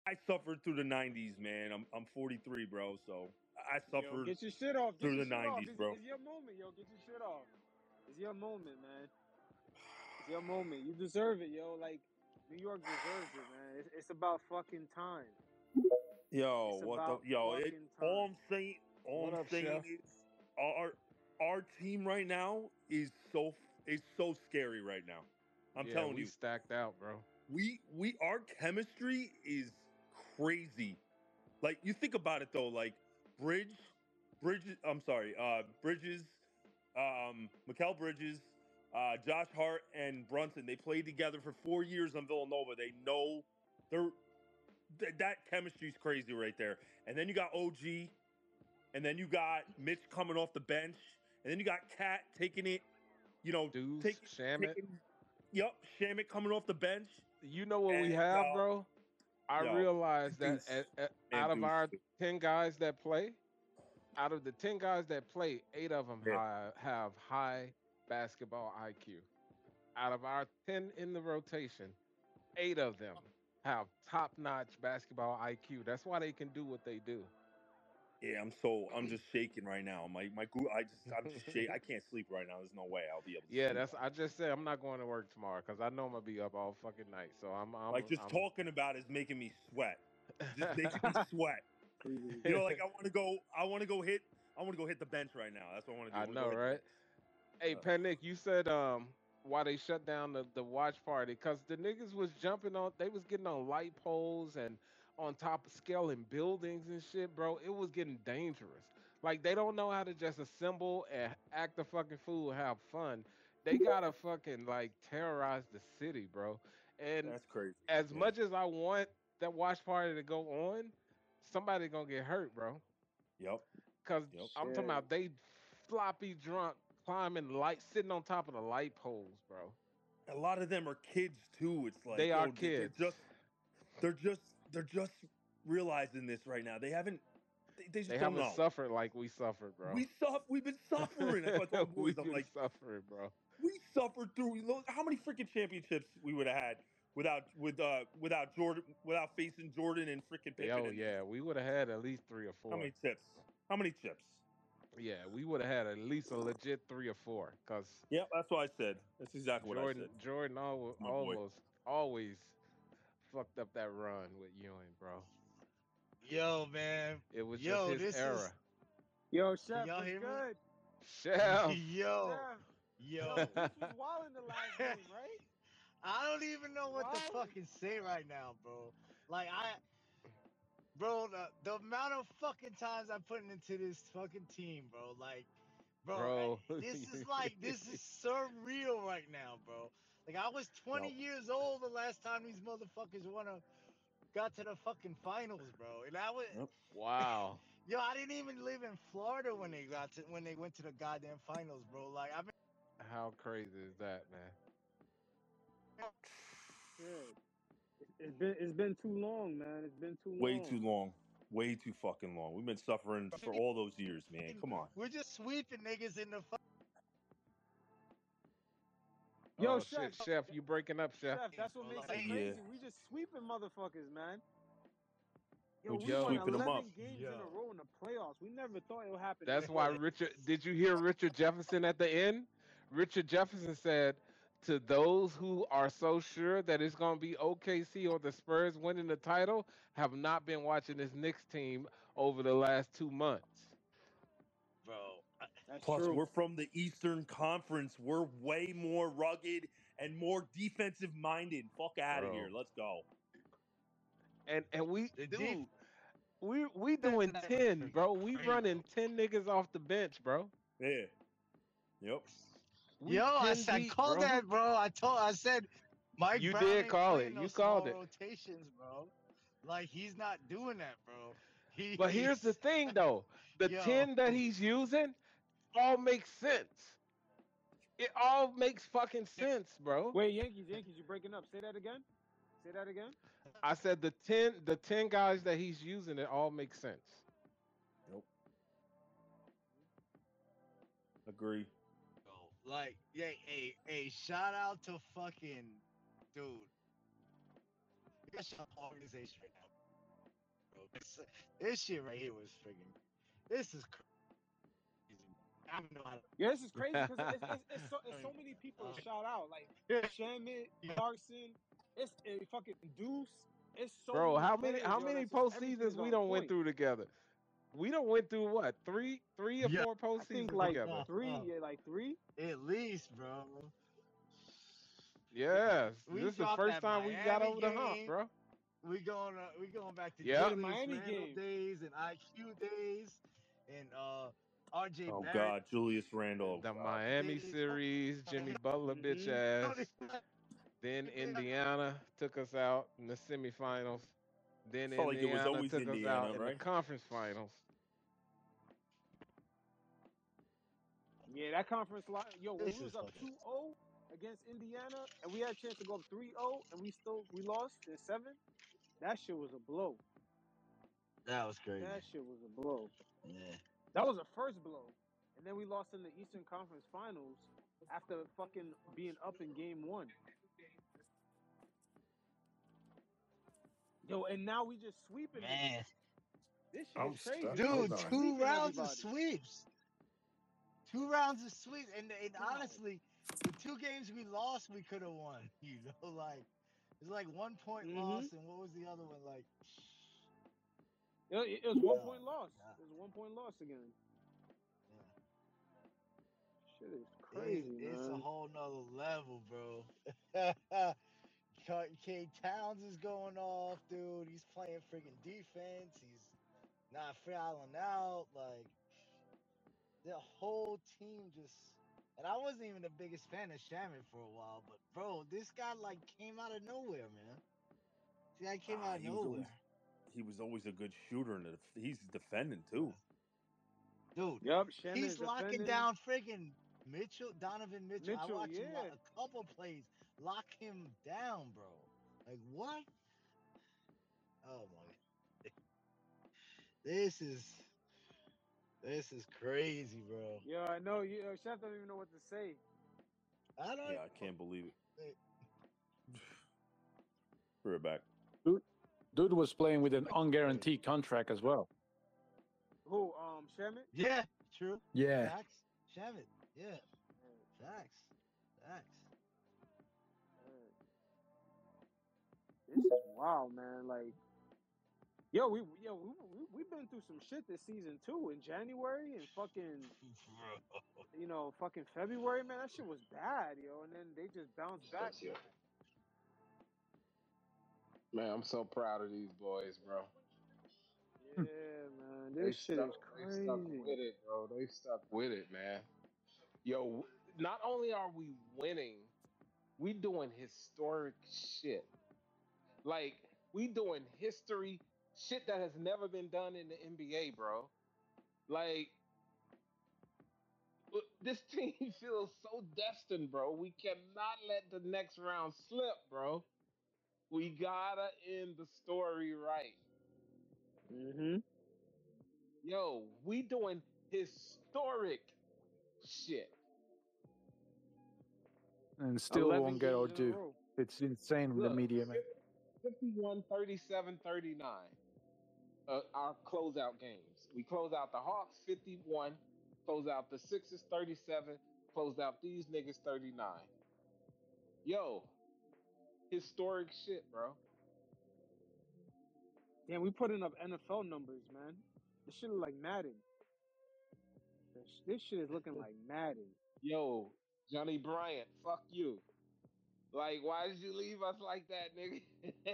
I suffered through the '90s, man. I'm 43, bro. So I Yo, suffered get your shit off. Get through your the shit off. '90s, bro. It's your moment, yo. Get your shit off. It's your moment, man. It's your moment. You deserve it, yo. Like New York deserves it, man. It's about fucking time. Yo, It's what the about yo? fucking All time. I'm saying, What up, Chef? is our team right now is so scary right now. I'm Yeah, telling we you, stacked out, bro. we our chemistry is crazy. Like you think about it though, like Bridge, Bridges. I'm sorry, Bridges, Mikael Bridges, Josh Hart, and Brunson. They played together for 4 years on Villanova. They know they're that chemistry's crazy right there. And then you got OG, and then you got Mitch coming off the bench, and then you got Cat taking it. You know, Deuce, Shamit. taking. Yep, Shamit coming off the bench, You know what we and have, bro? I yo, realized that Deuce and out of Deuce. our 10 guys that play, out of the 10 guys that play, 8 of them Yeah. have high basketball IQ. Out of our 10 in the rotation, 8 of them have top-notch basketball IQ. That's why they can do what they do. Yeah, I'm just shaking right now. I'm just shaking. I can't sleep right now. There's no way I'll be able to Yeah, sleep that's right I now. just said I'm not going to work tomorrow because I know I'm gonna be up all fucking night. So Like just I'm talking about it is making me sweat. Just making me sweat. You know, like I want to go hit the bench right now. That's what I want to do. I I want to go know, hit the right? bench. Hey, Uh, Panic, you said why they shut down the watch party because the niggas was jumping on, they was getting on light poles and on top of scaling buildings and shit, bro. It was getting dangerous. Like they don't know how to just assemble and act a fucking fool, have fun. They gotta fucking like terrorize the city, bro. And that's crazy. as Yeah. much as I want that watch party to go on, somebody gonna get hurt, bro. Yep. Cause Yep. I'm talking Yeah. about they floppy drunk climbing light, sitting on top of the light poles, bro. A lot of them are kids too. It's They like, are yo, kids. they're just realizing this right now. They They just don't haven't know. suffered like we suffered, bro. We've been suffering. That's why I told the boys, We've I'm been like, suffering, bro. we suffered through. Look how many freaking championships we would have had without Jordan, without facing Jordan and freaking Pippen Oh in this. yeah, we would have had at least three or How many four. chips? How many chips? Yeah, we would have had at least a legit three or four. Cause Yep, that's what I said. That's exactly what I said. Jordan My boy. always fucked up that run with Ewing, bro. Yo, man. It was just Yo, his this is. era. Yo, Can Chef, y'all what's hear me? good? Chef. Yo, Chef. Yo, yo. Deuce was wild in the last game, right? I don't even know what to Wild. fucking say right now, bro. Like bro, the amount of fucking times I'm putting into this fucking team, bro. Like, bro, Bro. this is surreal right now, bro. Like I was 20 Yep. years old the last time these motherfuckers got to the fucking finals, bro. And I was Yep. Wow. yo, I didn't even live in Florida when they went to the goddamn finals, bro. Like I've been How crazy is that, man? Yeah. It's been too long, man. It's been too Way too long. long. Way too fucking long. We've been suffering for all those years, man. Come on. we're just sweeping niggas in the Yo, Oh Chef. shit, Chef, you breaking up, Chef? Chef, finals, that's what bro. makes it Like, Yeah. crazy. We just sweeping motherfuckers, man. Yo, We're we just won Yo, sweeping them up. 11 games in a yo. row in the playoffs. We never thought it would happen this that's why quick. Richard. Did you hear Richard Jefferson at the end? Richard Jefferson said, "To those who are so sure that it's going to be OKC or the Spurs winning the title, have not been watching this Knicks team over the last 2 months." Bro. That's Plus, true. we're from the Eastern Conference. We're way more rugged and more defensive minded. Fuck out of here. Bro, Let's go. and we, The dude, defense we doing has 10, been bro. We crazy. running 10 niggas off the bench, bro. Yeah. Yep. We Yo, 10 I deep, called bro. that, bro. I said Mike You Brown did ain't call it. playing no You called small it. rotations, bro. Like he's not doing that, bro. But here's the He's thing, though. The yo, 10 that he's using all makes sense. It all makes fucking sense, bro. Wait, Yankees, you breaking up. Say that again. Say that again. I said the ten guys that he's using, it all makes sense. Yep. Agree. like yeah, a shout out to fucking dude. You got shot organization right now. bro. This shit right here was freaking. This is crazy. I don't know how to. Yeah, this is crazy because I it's so don't many people to even- shout out like uh, Shamit, Clarkson, it's fucking Deuce. It's so Bro, many how many players, how yo. many That's just everything postseasons is we on don't went point. through together? We don't went through what three or yeah, four I think postseasons like together. three, yeah, like three. at least, bro. Yes, We this is the dropped first that time we got Miami over the hump, game. bro. We going back to Yeah, Yep. the Julius Miami Randle game. days and IQ days and RJ Oh Barrett God, Julius Randle. The Miami days. Oh series, my Jimmy God. Butler bitch Mm-hmm. ass. Then Indiana took us out in the semifinals. Then Felt like it was Indiana always took us out Indiana, in the right? conference finals. Yeah, that conference line. Yo, when This we is was up fucking 2-0 against Indiana, and we had a chance to go up 3-0, and we lost in seven. That shit was a blow. that was crazy. That shit was a blow. Yeah. That was a first blow. And then we lost in the Eastern Conference Finals after fucking being up in game one. Yo, and now we just sweeping niggas. Man. This shit I'm is crazy. stuck. We Hold Dude, just on. two sweeping rounds of everybody. sweeps. 2 rounds of sweeps. And God. honestly, the 2 games we lost, we could have won. You know, like it's like 1 point Mm-hmm. loss, and what was the other one? Like It was 1 point oh loss. my god. It was a 1 point loss again. Yeah. Shit is crazy, It's a man. whole nother level, bro. K Towns is going off, dude. He's playing freaking defense. He's not fouling out. Like the whole team just. And I wasn't even the biggest fan of Shamit for a while, but bro, this guy like came out of nowhere, man. This guy came out of nowhere, He was always a good shooter, and he's defending yeah. too. Dude. Yup, Shannon He's is locking defending. down freaking Donovan Mitchell. I Mitchell, watched him yeah. a couple plays lock him down, bro. Like what? Oh my! This is crazy, bro. Yeah, I know. Chef don't even know what to say. I don't. Yeah, I can't believe Hey, it. We're back. Dude was playing with an unguaranteed contract as well. Who? Shamit? Yeah, true. Yeah. Facts. Shamit. Yeah. Facts. Facts. This is wild, man. Like, we've been through some shit this season too. In January and fucking, Bro. fucking February, man. That shit was bad, yo. And then they just bounced back. Man, I'm so proud of these boys, bro. Yeah, man. They This shit stuck is they stuck crazy. with it, bro. They stuck with it, man. Yo, not only are we winning, we doing historic shit. Like we doing history shit that has never been done in the NBA, bro. Like this team feels so destined, bro. We cannot let the next round slip, bro. We gotta end the story right. Mm-hmm. Yo, we doing historic shit. And still 11 won't get games in a O2. row. It's insane with the Look, media, man. 51, 37, 39. Our closeout games. We close out the Hawks 51, close out the Sixers 37, close out these niggas 39. Yo, historic shit, bro. Damn, we putting up NFL numbers, man. This shit look like Madden. This shit is looking like Madden. Yo, Johnny Bryant, fuck you. Like, why did you leave us like that, nigga?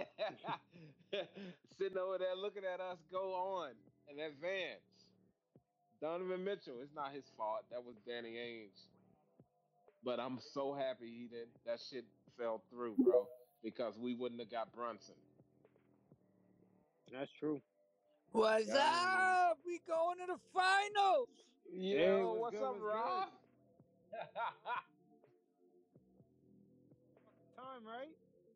Sitting over there looking at us go on and advance. Donovan Mitchell, it's not his fault. That was Danny Ainge. But I'm so happy he did that shit fell through, bro. Because we wouldn't have got Brunson. That's true. What's up? We going to the finals. Hey, Yo, what's good? up, What's Rob? good? Time, right?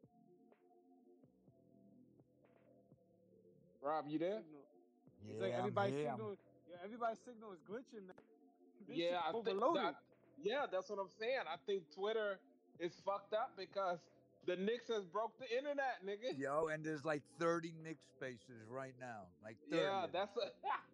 Rob, you there? Signal. It's like Yeah, I'm everybody's here. signal. Yeah, everybody's signal is glitching, man. This shit Yeah, I think overloaded. that. Yeah, that's what I'm saying. I think Twitter is fucked up because The Knicks has broke the internet, nigga. Yo, and there's like 30 Knicks spaces right now. Like 30 Yeah, of them. that's a.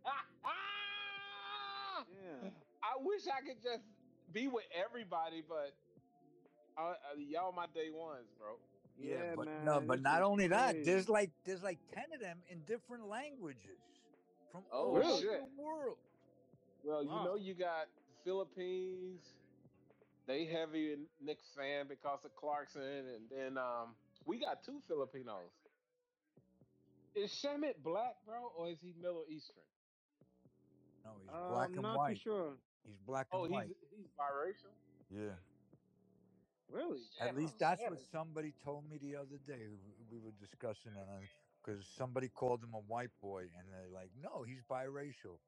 Yeah. I wish I could just be with everybody, but y'all my day ones, bro. Yeah, Yeah, but no, man. but This not is only that, crazy. there's like 10 of them in different languages from all Oh Really? over shit. the world. Well, you know Wow. you got Philippines. They heavy in Knicks fan because of Clarkson, and then we got two Filipinos. Is Shamit black, bro, or is he Middle Eastern? No, he's black I'm and not too white. sure. He's black Oh, and white. he's biracial. Yeah. Really? At Shamit, least that's what Shamit. somebody told me the other day. We were discussing it because somebody called him a white boy, and they're like, "No, he's biracial."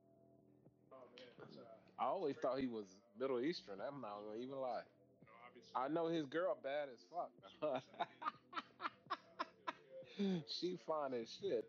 I always thought he was Middle Eastern. I'm not gonna even lie. I know his girl bad as fuck. She fine as shit.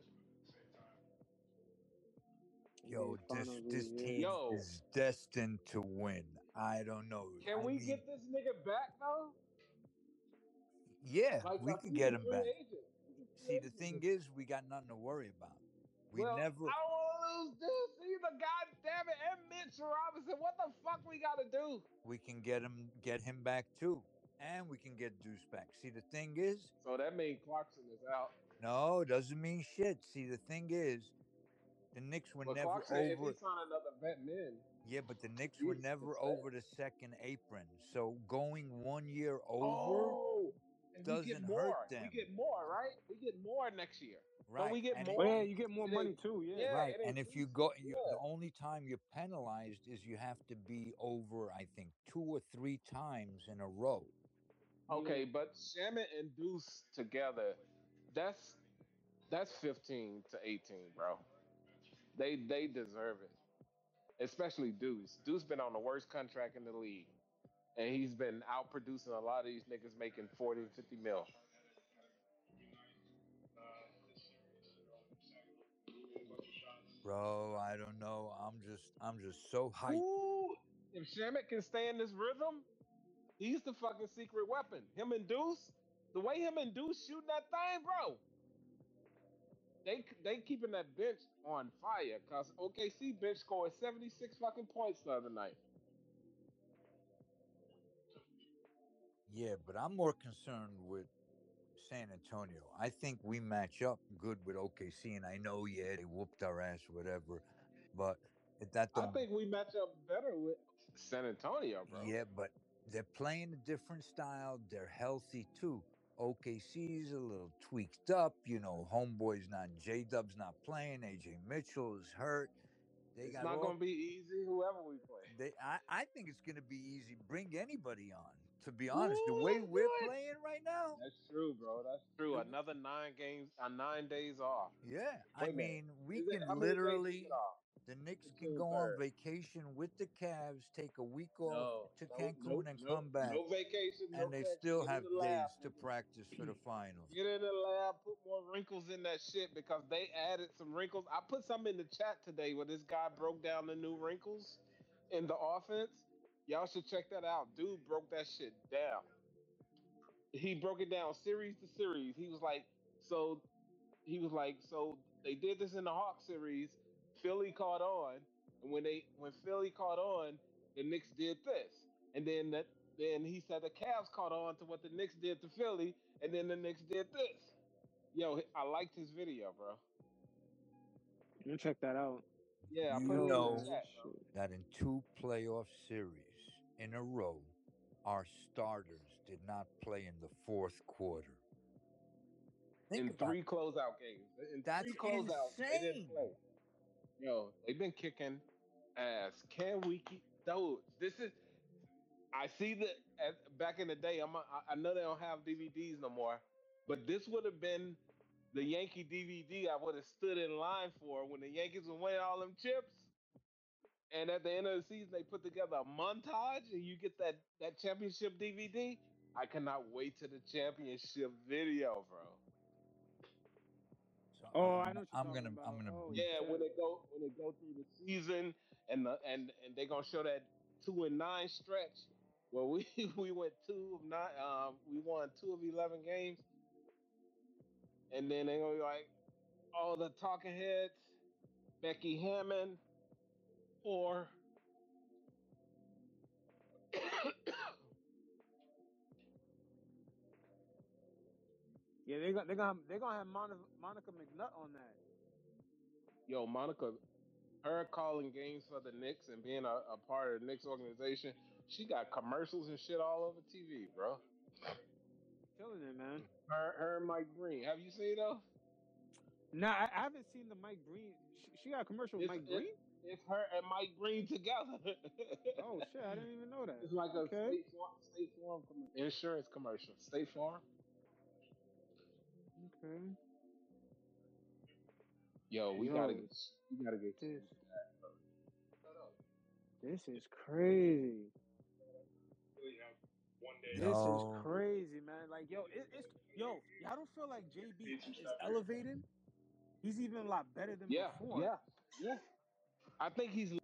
Yo, NBA Finals is, this yeah. team Yo, is destined to win. I don't know. can I we mean, get this nigga back though? yeah, Like, we 'cause could he's get a him free back. agent. He's a free See, the agent thing this is, year. we got nothing to worry about. We Well, never. I don't want to lose this either. God damn it, and Mitch Robinson. What the fuck we gotta do? We can get him back too, and we can get Deuce back. See, the thing is, So that means Clarkson is out. no, doesn't mean shit. See, the thing is, the Knicks were But never Clarkson, if he over. sign another vet min, Yeah, but the Knicks were Jesus can never stay. over the second apron. So going 1 year over Oh, and we get doesn't hurt more. We them, get more, right? We get more next year. Don't right? we get And Oh, more? yeah, you get more It money ain't. too. Yeah. Yeah, right, it and if you increases. go, Yeah. the only time you're penalized is you have to be over, I think, 2 or 3 times in a row. Yeah. Okay, but Shamit and Deuce together, that's that's 15 to 18, bro. They deserve it. Especially Deuce. Deuce been on the worst contract in the league. And he's been out producing a lot of these niggas making 40 to 50 mil. Bro, I don't know. I'm just so hyped. Ooh, if Shamit can stay in this rhythm, he's the fucking secret weapon. Him and Deuce, the way him and Deuce shooting that thing, bro. They keeping that bench on fire because OKC bench scored 76 fucking points the other night. Yeah, but I'm more concerned with San Antonio. I think we match up good with OKC, and I know, yeah, they whooped our ass, whatever. But that I don't. think we match up better with San Antonio, bro. Yeah, but they're playing a different style. They're healthy too. OKC's a little tweaked up. Homeboy's not. J Dub's not playing. AJ Mitchell is hurt. They It's got not all. gonna be easy, whoever we play. I think it's gonna be easy. Bring anybody on. To be honest, the Ooh, way let's do we're it. playing right now, That's true, bro. That's true. the, Another 9 games, 9 days off. yeah, I Wait a minute. mean, we Is it can how many days we literally. get off? The Knicks can June go on 3rd. vacation with the Cavs, take a week off No, to no, no, Cancun, and no, come back, no vacation, no and they cracks. still Get in have the days lab, to nigga. practice for the finals. Get in the lab, put more wrinkles in that shit because they added some wrinkles. I put some in the chat today where this guy broke down the new wrinkles in the offense. Y'all should check that out. Dude broke that shit down. He broke it down series to series. So so they did this in the Hawk series. Philly caught on, and when Philly caught on, the Knicks did this, and then he said the Cavs caught on to what the Knicks did to Philly, and then the Knicks did this. Yo, I liked his video, bro. You check that out. Yeah, I You put it Yo, in the know man. chat, bro. Shit. that in 2 playoff series in a row, our starters did not play in the fourth quarter. Think In about three closeout games, in that's three closeouts, they didn't insane. play. Yo, they've been kicking ass. Can we keep? Dude, this is I see that back in the day. I know they don't have DVDs no more, but this would have been the Yankee DVD I would have stood in line for when the Yankees were winning all them chips. And at the end of the season, they put together a montage, and you get that championship DVD. I cannot wait to the championship video, bro. So Oh, I know what you're talking I'm about. gonna Oh brief. Yeah, shit. when they go through the season and they're gonna show that 2-9 stretch. Well, we we went 2 of 9. We won 2 of 11 games, and then they gonna be like, "Oh, the talking heads, Becky Hammond, or Yeah, they're gonna have Monica McNutt on that. yo, Monica, her calling games for the Knicks and being a part of the Knicks organization, she got commercials and shit all over TV, bro. Killing it, man. Her and Mike Green. Have you seen those? Nah, I haven't seen the Mike Green. She got a commercial with It's Mike it, Green. it's her and Mike Green together. Oh shit, I didn't even know that. It's like a Okay. State Farm insurance commercial. State Farm. Okay. Yo, Yo, we gotta get this Kenny back, bro. Shut up. this is crazy. This is Yo, crazy, man. Like, yo, it's yo. Y'all don't feel like JB is elevating? He's even a lot better than Yeah, before. yeah, yeah. I think he's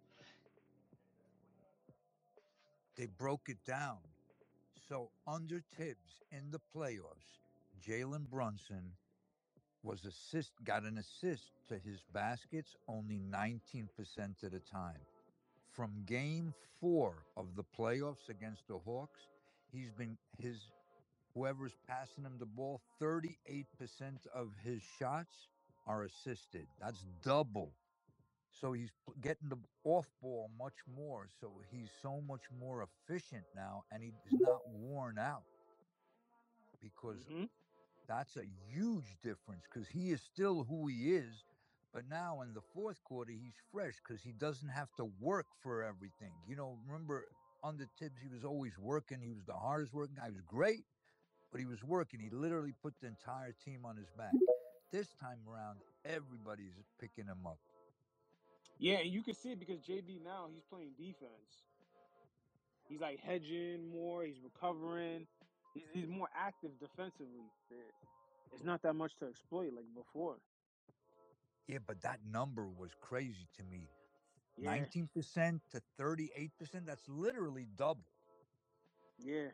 they broke it down. So under Tibbs in the playoffs, Jalen Brunson got an assist to his baskets only 19% of the time. From game 4 of the playoffs against the Hawks, he's been his whoever's passing him the ball, 38% of his shots are assisted. That's double. So he's getting the off ball much more. So he's so much more efficient now, and he is not worn out because Hmm. that's a huge difference because he is still who he is. But now in the fourth quarter, he's fresh because he doesn't have to work for everything. Remember under Tibbs, he was always working. He was the hardest working guy. He was great, but he was working. He literally put the entire team on his back. This time around, everybody's picking him up. Yeah, and you can see it because JB now he's playing defense. He's like hedging more. He's recovering. He's more active defensively. It's not that much to exploit like before. Yeah, but that number was crazy to me. Yeah, 19% to 38%. That's literally double. yeah,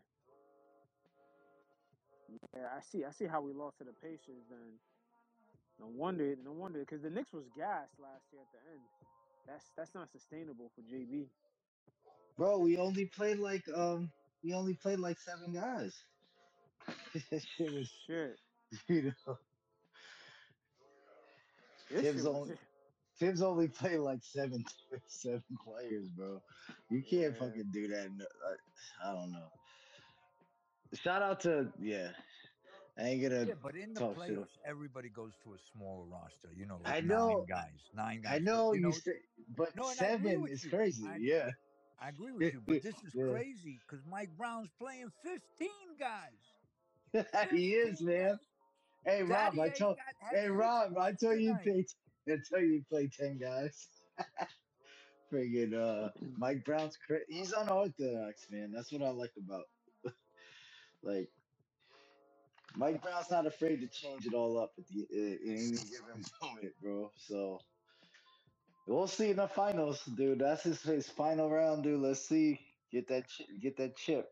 yeah. I see how we lost to the Pacers. Then no wonder, because the Knicks was gassed last year at the end. That's not sustainable for JB. Bro, we only played like 7 guys. That shit was, Shit, you know, this Tibbs shit was. only Tibbs only played like seven players, bro. You can't Yeah, fucking do that. I don't know. Shout out to yeah. I ain't gonna Yeah, but in the talk shit. playoffs, everybody goes to a smaller roster, like I nine know, guys, nine I guys. But, know you say, but no, and I agree seven with is you. crazy. Yeah, I agree with you. But this is yeah. crazy because Mike Brown's playing 15 guys. He is, 15 man. guys. Hey Rob, Daddy A had Hey 6 Rob, points tonight. I tell you, he played 10 guys. Friggin' Mike Brown's he's unorthodox, man. That's what I like about like Mike Brown's not afraid to change it all up at the in any given moment, bro. So we'll see in the finals, dude. That's his final round, dude. Let's see. Get that chip.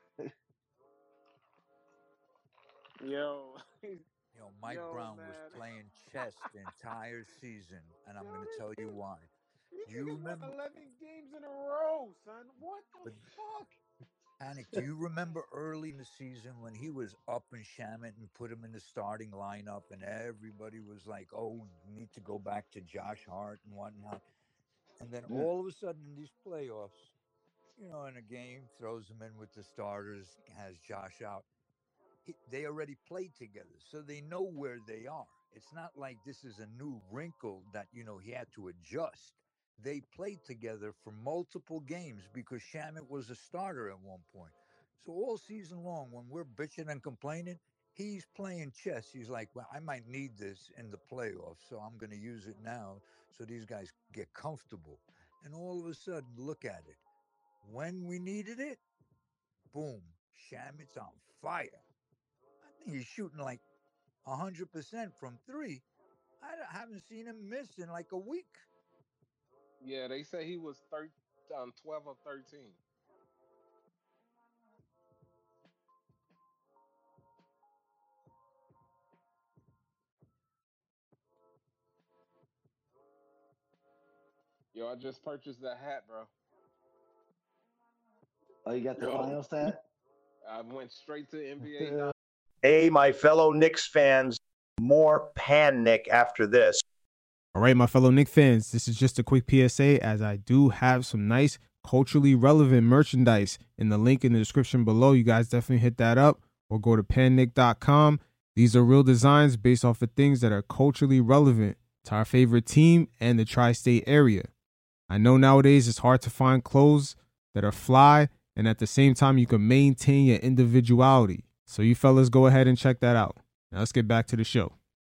yo, Mike yo, Brown was man. playing chess the entire season, and I'm Yo, going to tell you why. these Do you niggas won remember? 11 games in a row, son. What the But fuck? Panic, do you remember early in the season when he was up and Shamit and put him in the starting lineup, and everybody was like, "Oh, you need to go back to Josh Hart and whatnot." And then Yeah. all of a sudden in these playoffs, in a game, throws him in with the starters, has Josh out. They already played together, so they know where they are. It's not like this is a new wrinkle that he had to adjust. They played together for multiple games because Shamit was a starter at one point. So all season long, when we're bitching and complaining, he's playing chess. He's like, "Well, I might need this in the playoffs, so I'm going to use it now so these guys get comfortable." And all of a sudden, look at it. When we needed it, boom, Shamit's on fire. I think he's shooting like 100% from three. Haven't seen him miss in like a week. yeah. They say he was 12 of 13. Yo, I just purchased that hat, bro. Oh, you got the Yo, final stat? I went straight to NBA. Hey, my fellow Knicks fans, more pan Nick after this. All right, my fellow Knick fans, this is just a quick PSA as I do have some nice culturally relevant merchandise in the link in the description below. You guys definitely hit that up or go to pannick.com. These are real designs based off of things that are culturally relevant to our favorite team and the tri-state area. I know nowadays it's hard to find clothes that are fly and at the same time you can maintain your individuality. So you fellas go ahead and check that out. Now let's get back to the show.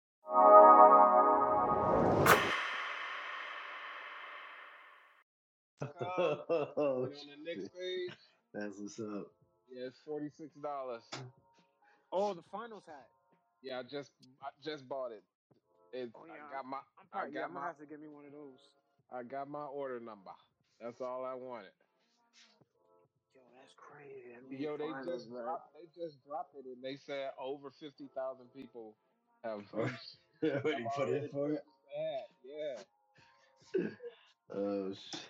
Oh, On the Knicks shit. page, That's what's up. yeah, it's $46. Oh, the finals hat. Yeah, I just bought it. Oh yeah, I got my I'm I probably, yeah, got I'm gonna my have to get me one of those. I got my order number. That's all I wanted. Yo, that's crazy. NBA Yo, finals, man. they just dropped it and they said over 50,000 people have Already put in already for it? purchased the hat. Yeah. Oh, shit.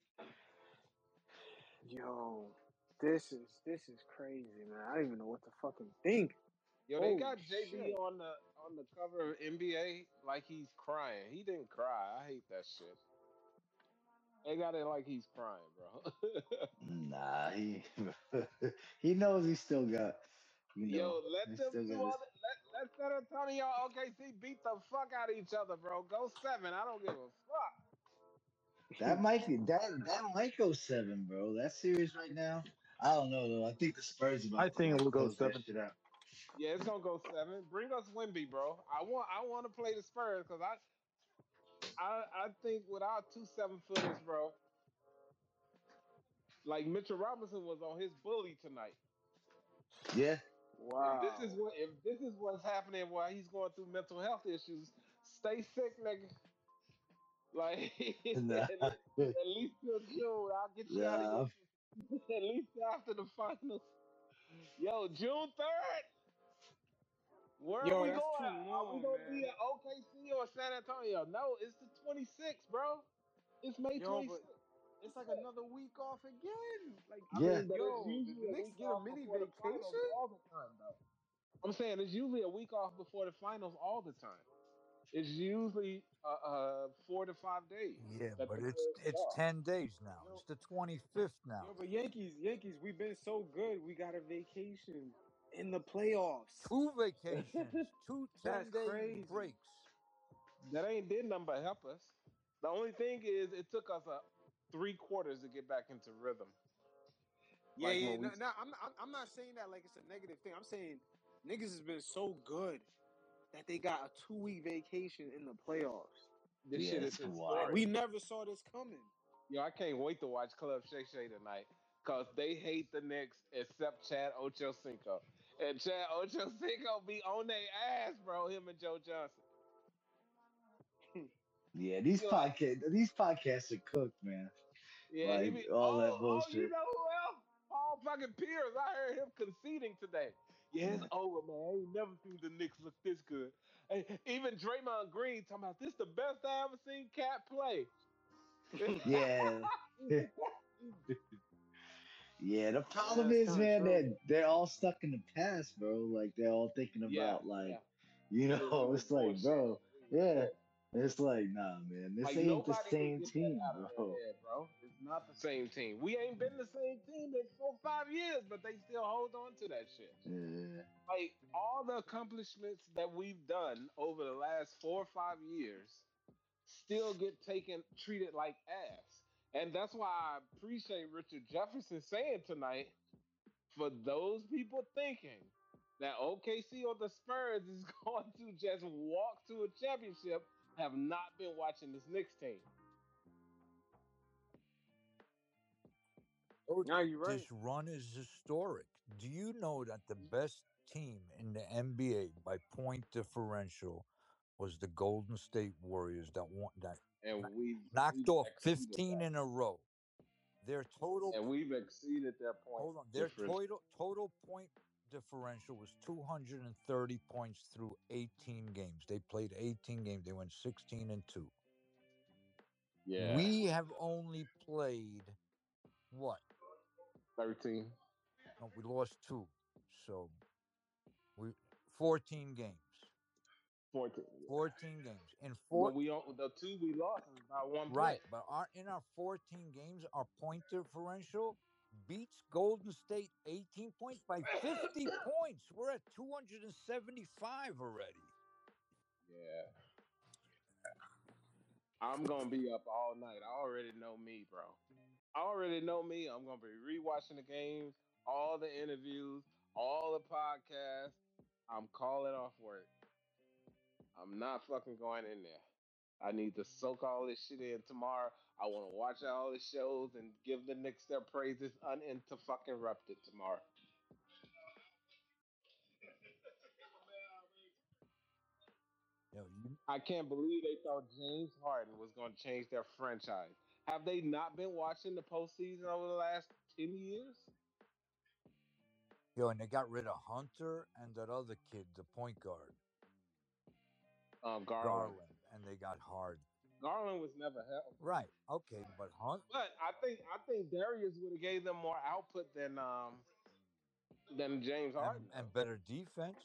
Yo, this is crazy, man. I don't even know what to fucking think. Yo, they Holy got JB shit. on the cover of NBA like he's crying. He didn't cry. I hate that shit. They got it like he's crying, bro. Nah, he knows he still got, Yo, let he them still two got his. other let San Antonio OKC beat the fuck out of each other, bro. Go 7. I don't give a fuck. That might go 7, bro. That series right now. I don't know though. I think the Spurs I about to think it will go close that 7. shit out. Yeah, it's gonna go 7. Bring us Wimby, bro. I want to play the Spurs because I think without 2 7-footers, bro, like Mitchell Robinson was on his bully tonight. Yeah. Wow. If this is what's happening while he's going through mental health issues, stay sick, nigga. Like Nah. at least till June, I'll get you out of Nah. here. At least after the finals. Yo, June 3rd. Where are Yo, we that's going? too Are we long, gonna be man. at OKC or San Antonio? No, it's the 26th, bro. It's May Yo, 26th. but it's like another week off again. Like, I Yeah. mean, but it's yo, did usually the a Knicks week get a off mini before the finals vacation? all the time, though. I'm saying it's usually a week off before the finals all the time. It's usually 4 to 5 days Yeah, that but the it's players get it's off. 10 days now. Yo, It's the 25th now. yo, but Yankees, we've been so good. We got a vacation in the playoffs. 2 vacations, 2 That's 10-day crazy. breaks. That ain't did nothing but help us. The only thing is, it took us 3 quarters to get back into rhythm. Yeah, Like yeah. when we, No, I'm not saying that like it's a negative thing. I'm saying niggas has been so good that they got a 2 week vacation in the playoffs. this Yeah, shit is it's Like wild. historic. we never saw this coming. Yo, I can't wait to watch Club Shay Shay tonight because they hate the Knicks except Chad Ochocinco. And Chad Ochocinco be on their ass, bro, him and Joe Johnson. Yeah, He be like, these podcasts are cooked, man. yeah, he Like be, all that you bullshit. know who else? Paul fucking Pierce. I heard him conceding today. Yeah, it's over, man. I ain't never seen the Knicks look this good. Hey, even Draymond Green talking about this the best I ever seen Cat play. Yeah. Yeah, the Yeah, problem that's is, kind of man, true. that they're all stuck in the past, bro. Like they're all thinking Yeah, about like, yeah. It was it's like, bullshit. bro, It was yeah. bullshit. It's like, nah, man, this Like ain't the nobody can same get that team, out of their bro. head, bro. It's not the same team. We ain't been the same team in 4 5 years, but they still hold on to that shit. Yeah. Like all the accomplishments that we've done over the last 4 or 5 years still get taken treated like ass. And that's why I appreciate Richard Jefferson saying tonight, for those people thinking that OKC or the Spurs is going to just walk to a championship, have not been watching this Knicks team. Oh, Now you right. this run is historic. Do you know that the best team in the NBA by point differential was the Golden State Warriors that And knocked we've off exceeded 15 that. in a row. Their total And we've exceeded their point hold on, their difference. total point differential was 230 points through 18 games. They played 18 games. They went 16-2. Yeah, We have only played what? 13. No, we lost 2. So we 14 games. 14. 14 games. In But 4 the 2 we lost is about 1 right, point. but in our 14 games, our point differential beats Golden State 18 points by 50 points. We're at 275 already. Yeah. I'm gonna be up all night. I already know me, bro. I already know me. I'm gonna be rewatching the games, all the interviews, all the podcasts. I'm calling off work. I'm not fucking going in there. I need to soak all this shit in tomorrow. I want to watch all the shows and give the Knicks their praises uninterrupted tomorrow. You, I can't believe they thought James Harden was going to change their franchise. Have they not been watching the postseason over the last 10 years? and they got rid of Hunter and that other kid, the point guard, Garland. Garland, and they got Harden. Garland was never held. Right. Okay, but But I think Darius would have gave them more output than James Harden. and better defense.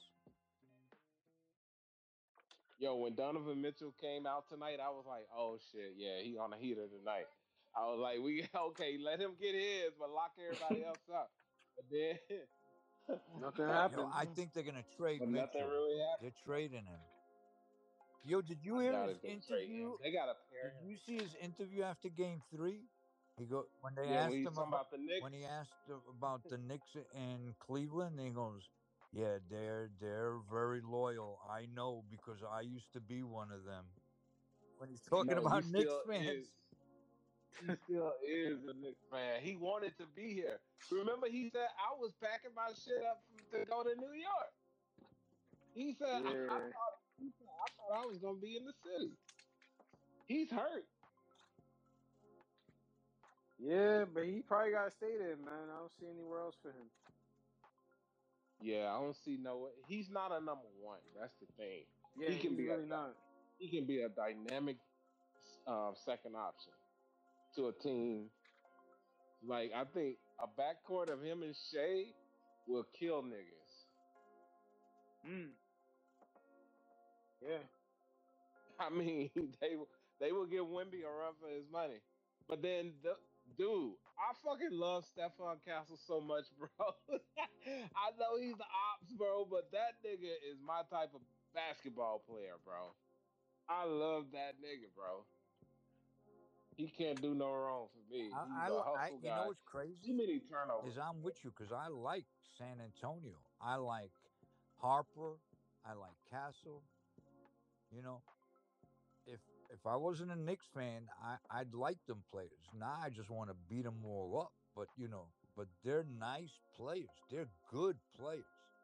Yo, when Donovan Mitchell came out tonight, I was like, oh shit, yeah, he on a heater tonight. I was like, we okay, let him get his, but lock everybody else up. But then Nothing happened. I think they're gonna trade but nothing Mitchell. really They're happened. trading him. Yo, did you I hear doubt his if they trade him. interview? They gotta pair Did him. you see his interview after Game 3? When they Yeah, when asked he's him talking about the Knicks. when he asked about the Knicks in Cleveland, he goes, "Yeah, they're very loyal. I know because I used to be one of them." When he's talking No, he about Knicks still fans, is. He still is a Knicks fan. He wanted to be here. Remember, he said, I was packing my shit up to go to New York. He said, Yeah. I thought I was going to be in the city. He's hurt. Yeah, but he probably got to stay there, man. I don't see anywhere else for him. Yeah, I don't see no. He's not a number one. That's the thing. Yeah, He can he's be really not. he can be a dynamic second option to a team. Like I think a backcourt of him and Shea will kill niggas. Yeah. I mean, they will give Wemby a run for his money. But then, dude, I fucking love Stephon Castle so much, bro. I know he's the ops, bro, but that nigga is my type of basketball player, bro. I love that nigga, bro. He can't do no wrong for me. He's a hustle you know guy. what's Too crazy many turnovers. is I'm with you because I like San Antonio. I like Harper. I like Castle. You know, if I wasn't a Knicks fan, I'd like them players. Now I just want to beat them all up. But but they're nice players. They're good players.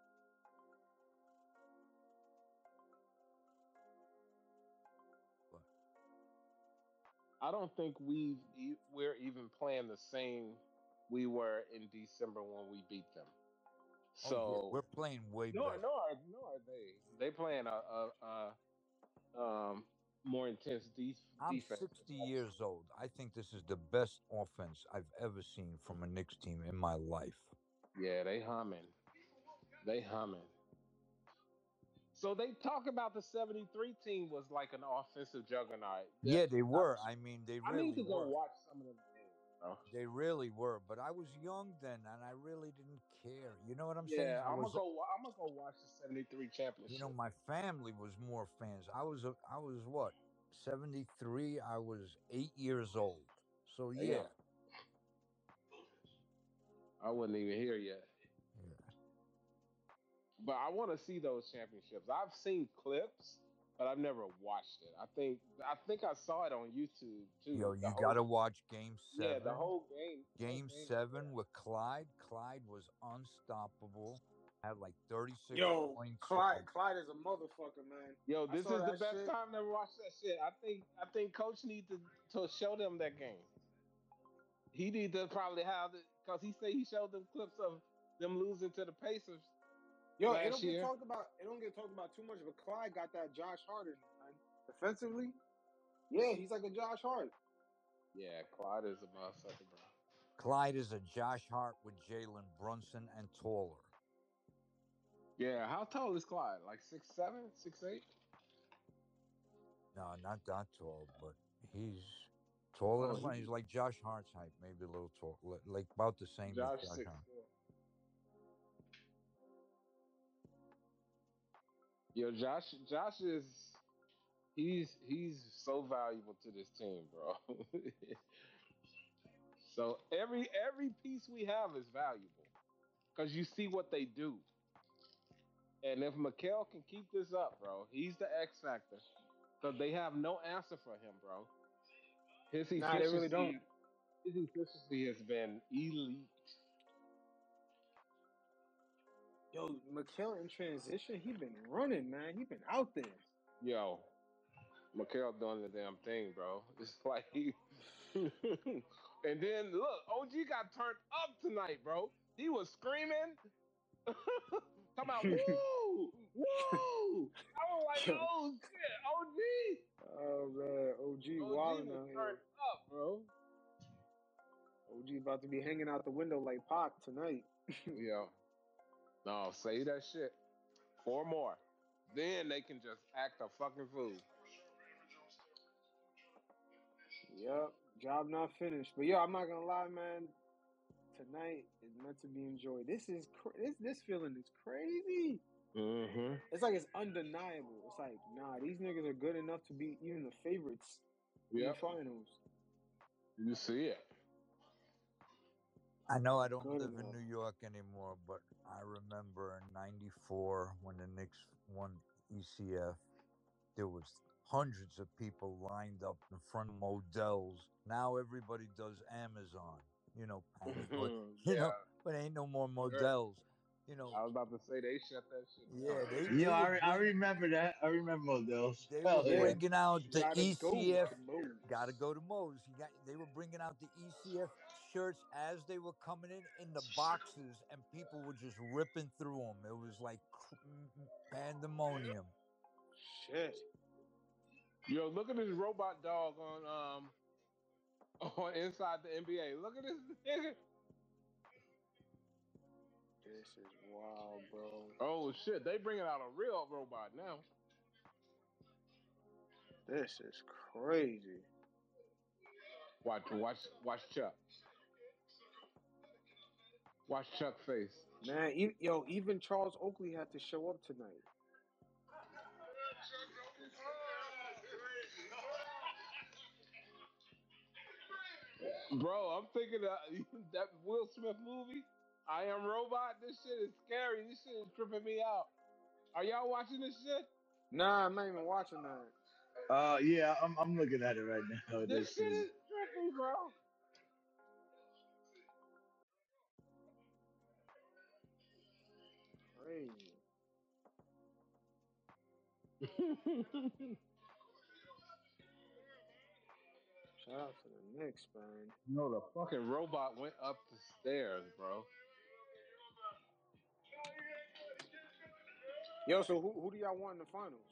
But I don't think we're even playing the same we were in December when we beat them. So we're playing way no, better. are they? They playing a more intense I'm defense. 60 years old. I think this is the best offense I've ever seen from a Knicks team in my life. Yeah, they humming. They humming. So they talk about the '73 team was like an offensive juggernaut. Yeah, they were. I mean, they I need really to go were. watch some of them games, bro. They really were. But I was young then, and I really didn't care. You know what I'm saying? Yeah, I'm gonna go watch the '73 championship. My family was more fans. I was what 73. I was 8 years old. So yeah. I wasn't even here yet. Yeah. But I want to see those championships. I've seen clips, but I've never watched it. I think I saw it on YouTube too. Yo, you gotta watch Game 7. Yeah, the whole game. Game 7 with Clyde. Clyde was unstoppable. Had like 36 Yo, points. Clyde is a motherfucker, man. Yo, this is the best shit. time to watch that shit. I think Coach needs to show them that game. He needs to probably have it because he said he showed them clips of them losing to the Pacers. Yo, it don't get talked about too much, but Clyde got that Josh Hart in him, man. Defensively, yeah, he's like a Josh Hart. Yeah, Clyde is a motherfucker, bro. Clyde is a Josh Hart with Jalen Brunson and taller. Yeah, how tall is Clyde? Like 6'7", 6'8"? No, not that tall, but he's taller Oh, than Brunson. He's like Josh Hart's height, maybe a little tall, like about the same as Josh Josh Hart. 6'4". Yo, Josh is he's so valuable to this team, bro. So every piece we have is valuable because you see what they do. And if Mikel can keep this up, bro, he's the X factor. Because they have no answer for him, bro. His Nah, they really don't. efficiency, his efficiency has been elite. Yo, Mikel in transition, he been running, man. He been out there. Yo, Mikel doing the damn thing, bro. It's like he. And then look, OG got turned up tonight, bro. He was screaming, talking about woo, woo. I was like, Yo, oh shit, oh man, OG OG wilding was out turned here. up, bro. OG about to be hanging out the window like Pac tonight. Yeah, no, say that shit. 4 more, then they can just act a fucking fool. Yep, job not finished. But yo, I'm not gonna lie, man. Tonight is meant to be enjoyed. This feeling is crazy. Mm-hmm. It's like it's undeniable. It's like, nah, these niggas are good enough to be even the favorites in the Yep, finals. you see it. I know I don't Good live in enough. New York anymore, but I remember in '94 when the Knicks won ECF, there was hundreds of people lined up in front of Modell's. Now everybody does Amazon, Patty, but Yeah, but ain't no more sure. Modell's. You know, I was about to say they shut that shit yeah, down. they Yo, were I bring remember that. I remember those. they were Hell yeah. Yeah, bringing out you the gotta go ECF. to Got to Mo's. go to Moe's. They were bringing out the ECF shirts as they were coming in the boxes, and people were just ripping through them. It was like pandemonium. Shit. Yo, look at this robot dog on Inside the NBA. Look at this nigga. This is wild, bro. Oh shit, they bringing out a real robot now. This is crazy. Watch Chuck. Watch Chuck face. Man, yo, even Charles Oakley had to show up tonight. Bro, I'm thinking that Will Smith movie, I Am Robot. This shit is scary. This shit is tripping me out. Are y'all watching this shit? Nah, I'm not even watching that. Yeah, I'm looking at it right now. This This shit is is trippy, bro. Crazy. Shout out to the Knicks, man. No, the fucking robot went up the stairs, bro. Yo, so who do y'all want in the finals?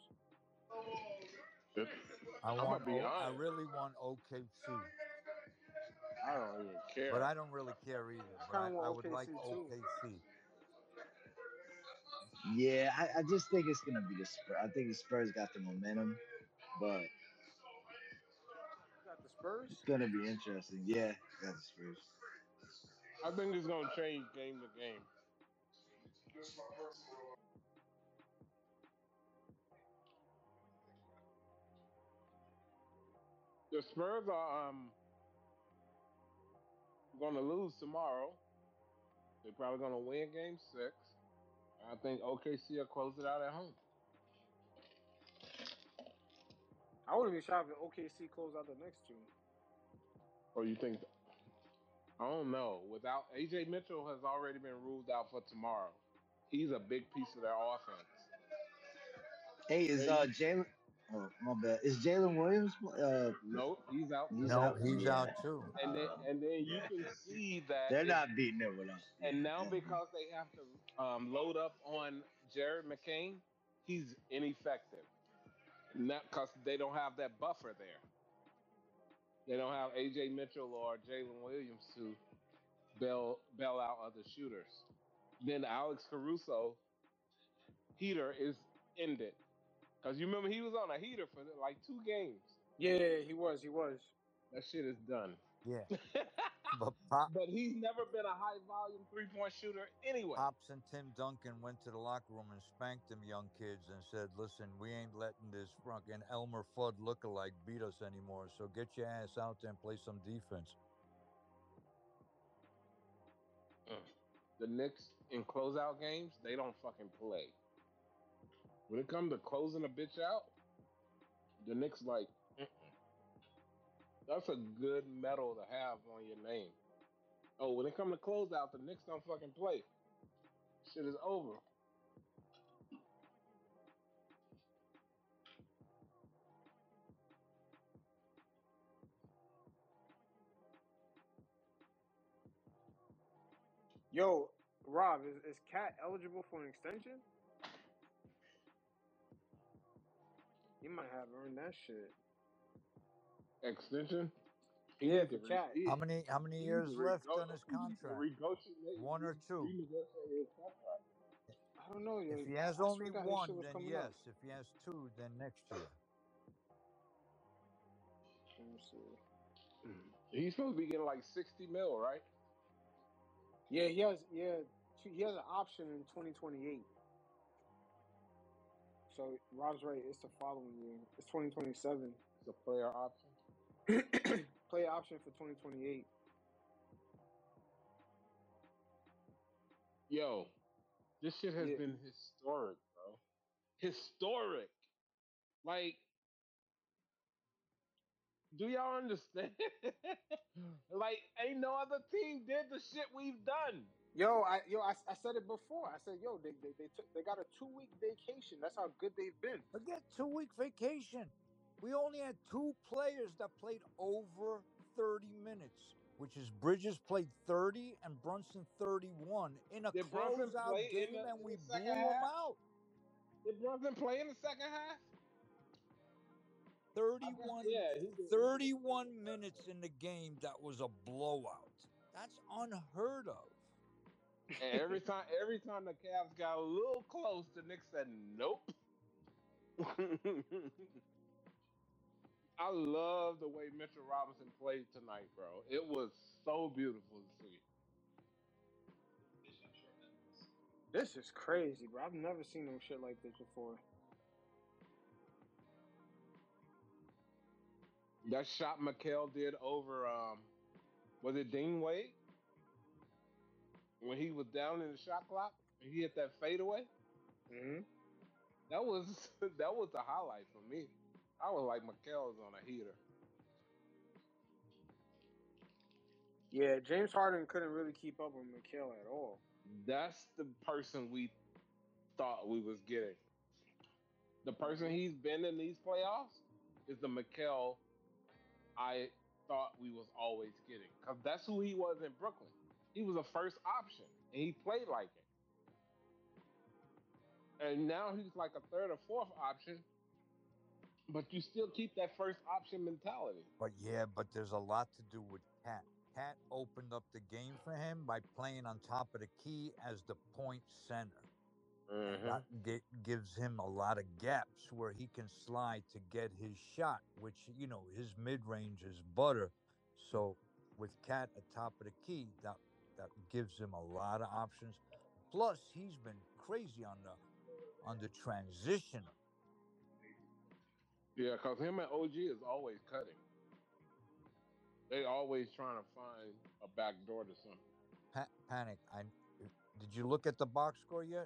I'm gonna be I honest. really want OKC, I don't even but care. I don't really care either. I But kind of I want would like OKC too. OKC. yeah. I just think it's gonna be the Spurs. I think the Spurs got the momentum, but You got the it's Spurs? gonna be interesting. Yeah, got the Spurs. I think it's gonna change game to game. The Spurs are gonna lose tomorrow. They're probably gonna win game 6. I think OKC will close it out at home. I wouldn't be shocked if OKC close out the next two. Or you think I don't know. Without AJ Mitchell has already been ruled out for tomorrow. He's a big piece of their offense. Hey, is And Jalen? Oh, my bad. Is Jalen Williams? no, he's out He's too. No, out. he's Yeah. out too. And then you can see that They're it. not beating it with us. And Yeah. now because they have to load up on Jared McCain, he's ineffective. Not because they don't have that buffer there. They don't have AJ Mitchell or Jalen Williams to bail out other shooters. Then Alex Caruso heater is ended because you remember he was on a heater for like 2 games. Yeah, he was. He was. That shit is done. Yeah, but but Pop, he's never been a high volume 3-point shooter anyway. Pops and Tim Duncan went to the locker room and spanked them young kids and said, "Listen, we ain't letting this fucking Elmer Fudd lookalike beat us anymore. So get your ass out there and play some defense." The Knicks in closeout games, they don't fucking play. When it comes to closing a bitch out, the Knicks like, that's a good medal to have on your name. Oh, when it comes to closeout, the Knicks don't fucking play. Shit is over. Yo, Rob, is Cat eligible for an extension? He might have earned that shit. Extension? Yeah, for Cat. How many years left on his contract? 1 or 2? I don't know. If he has only one, then yes. Up. If he has 2, then next year. Let me see. He's supposed to be getting like 60 mil, right? Yeah, he has. Yeah, he has an option in 2028. So Rob's right. It's the following year. It's 2027. It's a player option. Player option for 2028. Yo, this shit has been historic, bro. Historic. Like, do y'all understand? Like, ain't no other team did the shit we've done. I said it before. I said, they got a 2-week vacation. That's how good they've been. Forget 2-week vacation. We only had 2 players that played over 30 minutes, which is Bridges played 30 and Brunson 31 in a closeout game, and we blew them out. Did Brunson play in the second half? 31 minutes in the game. That was a blowout. That's unheard of. And every time the Cavs got a little close, the Knicks said nope. I love the way Mitchell Robinson played tonight, bro. It was so beautiful to see. This is crazy, bro. I've never seen no shit like this before. That shot Mikal did over, was it Dean Wade? When he was down in the shot clock and he hit that fadeaway? Mm-hmm. That was the highlight for me. I was like, Mikal is on a heater. Yeah, James Harden couldn't really keep up with Mikal at all. That's the person we thought we was getting. The person he's been in these playoffs is the Mikal I thought we was always getting. Because that's who he was in Brooklyn. He was a first option, and he played like it. And now he's like a third or fourth option, but you still keep that first option mentality. But there's a lot to do with Cat. Cat opened up the game for him by playing on top of the key as the point center. Mm-hmm. That gives him a lot of gaps where he can slide to get his shot, which, his mid-range is butter. So with Cat at top of the key, that gives him a lot of options. Plus, he's been crazy on the transition. Yeah, because him and OG is always cutting. They always trying to find a back door to something. Panic. Did you look at the box score yet?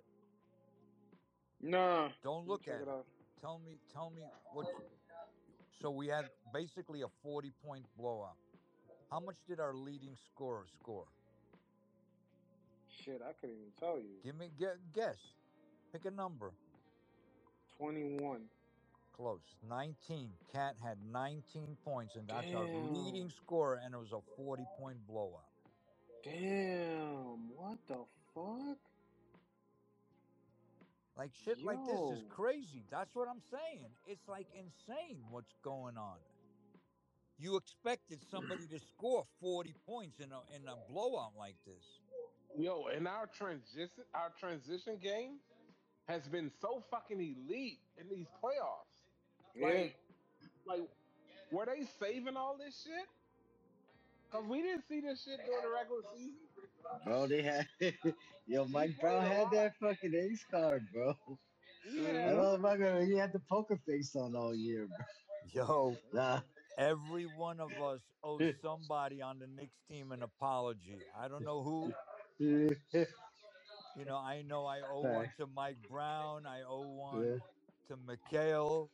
Nah. Don't look at it. Tell me what. So we had basically a 40-point blowout. How much did our leading scorer score? Shit, I couldn't even tell you. Give me guess. Pick a number. 21. Close. 19. Cat had 19 points, and that's our leading scorer, and it was a 40-point blowout. Damn. What the fuck? Like, shit like this is crazy. That's what I'm saying. It's like insane what's going on. You expected somebody to score 40 points in a blowout like this. Yo, and our transition game has been so fucking elite in these playoffs. Yeah. Like, were they saving all this shit? Cause we didn't see this shit during the regular season. Bro, they had yo, He Mike played Brown a had lot. that fucking ace card, bro. He That had Mm-hmm. motherfucker, he had the poker face on all year, bro. Yo, Nah. every one of us owes somebody on the Knicks team an apology. I don't know who. I know I owe one Facts. to Mike Brown. I owe Yeah. one to Mikhail.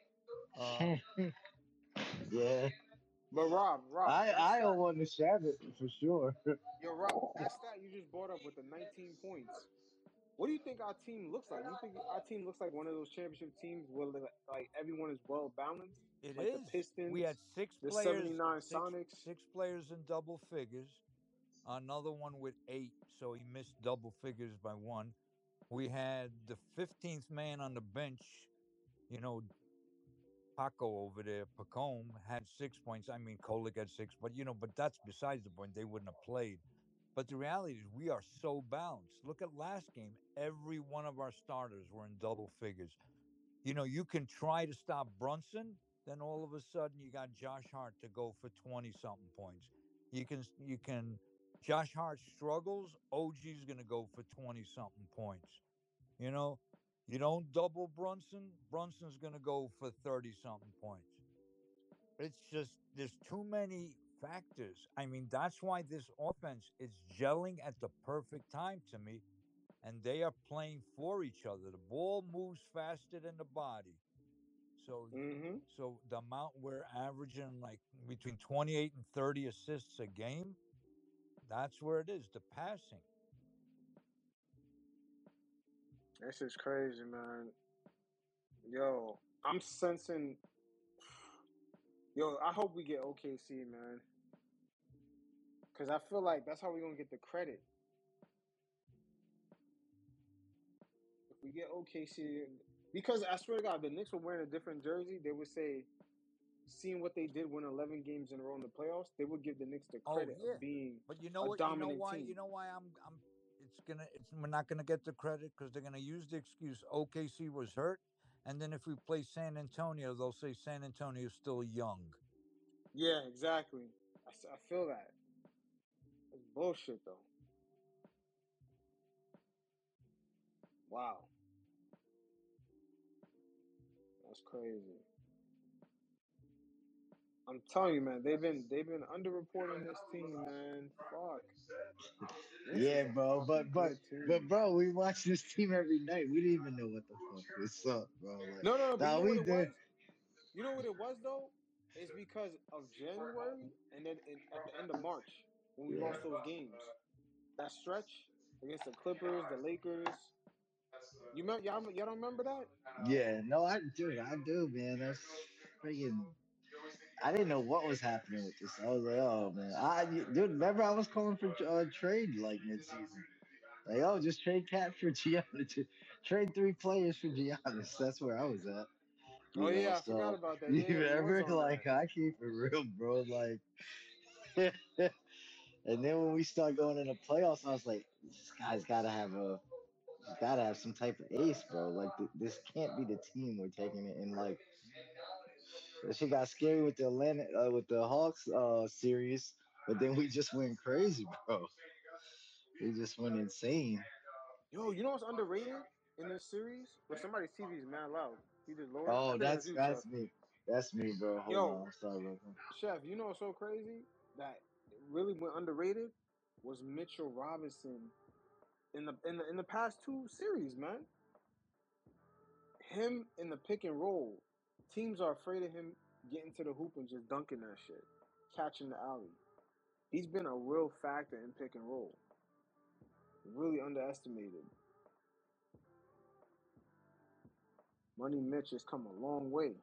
Yeah. But Rob, that I owe stat, one to Shabbat for sure. yo, Rob, that stat you just brought up with the 19 points. What do you think our team looks like? You think our team looks like one of those championship teams where like everyone is well balanced, It like the is. We had Pistons, six the players, 79 six Sonics? six players in double figures. Another one with 8, so he missed double figures by one. We had the 15th man on the bench. You know, Paco over there, Pacome, had 6 points. I mean, Kolek had 6, but that's besides the point. They wouldn't have played. But the reality is, we are so balanced. Look at last game. Every one of our starters were in double figures. You can try to stop Brunson, then all of a sudden you got Josh Hart to go for 20 something points. You can Josh Hart struggles, OG's going to go for 20 something points. You know, you don't double Brunson, Brunson's going to go for 30 something points. It's just there's too many factors. I mean, that's why this offense is gelling at the perfect time to me, and they are playing for each other. The ball moves faster than the body. So Mm-hmm. so the amount we're averaging like between 28 and 30 assists a game, that's where it is, the passing. This is crazy, man. Yo, I'm sensing. Yo, I hope we get OKC, man, because I feel like that's how we're gonna get the credit. If we get OKC, because I swear to God, the Knicks were wearing a different jersey, they would say, seeing what they did win 11 games in a row in the playoffs, they would give the Knicks the Oh credit yeah. of being But you know a what? You know dominant why? You team. know why I'm we're not gonna get the credit because they're gonna use the excuse OKC was hurt. And then if we play San Antonio, they'll say San Antonio's still young. Yeah, exactly. I feel that. It's bullshit, though. Wow. That's crazy. I'm telling you, man, they've been underreporting this team, man. Fuck. This is Yeah, a bro. fucking good But team. bro, we watch this team every night. We didn't even know what the fuck this up, bro. Like, No, but you nah, know what we it did. was? You know what it was though? It's because of January and then at the end of March when we Yeah. lost those games. That stretch against the Clippers, the Lakers. Y'all don't remember that? Yeah, no, I do, man. That's freaking. I didn't know what was happening with this. I was like, oh man, dude, remember I was calling for trade like mid-season. Like, oh, just trade Cat for Giannis, trade 3 players for Giannis. That's where I was at, Oh yeah, I forgot So about that. you Yeah, we was remember, on like, that. I keep it real, bro. Like, and then when we start going into playoffs, I was like, this guy's gotta have some type of ace, bro. Like, this can't be the team we're taking it in. Like, that shit got scary with the Atlanta, with the Hawks series, but then we just went crazy, bro. We just went insane. Yo, you know what's underrated in this series? Where somebody's TV is mad loud. You just lower it. I Oh, think that's you, Chef. that's me. That's me, bro. Hold Yo, on, I'm sorry about that. Chef, you know what's so crazy? That really went underrated was Mitchell Robinson in the past two series, man. Him in the pick and roll. Teams are afraid of him getting to the hoop and just dunking that shit. Catching the alley. He's been a real factor in pick and roll. Really underestimated. Money Mitch has come a long way.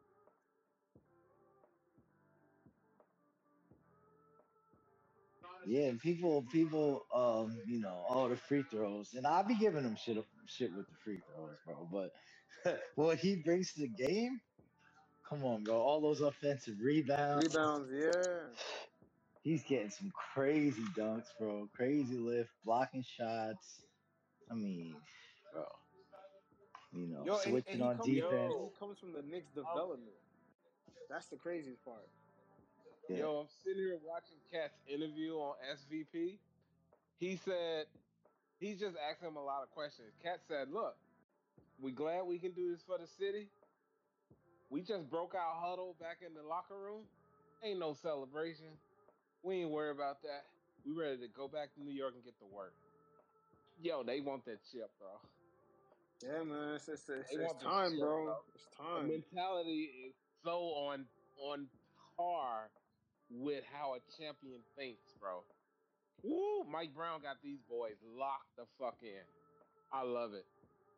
Yeah, and people, all the free throws, and I'll be giving him shit with the free throws, bro. But what he brings to the game, Come on, bro. All those offensive rebounds. Rebounds, yeah. He's getting some crazy dunks, bro. Crazy lift, blocking shots. I mean, bro, Yo, switching on defense. and he comes from the Knicks I'm, development. That's the craziest part. Yeah. I'm sitting here watching Cat's interview on SVP. He said he's just asking him a lot of questions. Cat said, "Look, we glad we can do this for the city. We just broke our huddle back in the locker room. Ain't no celebration. We ain't worried about that. We ready to go back to New York and get to work. Yo, they want that chip, bro. Yeah, man. They It's want the time, chip, bro. bro. It's The time. mentality is so on par with how a champion thinks, bro. Woo! Mike Brown got these boys locked the fuck in. I love it.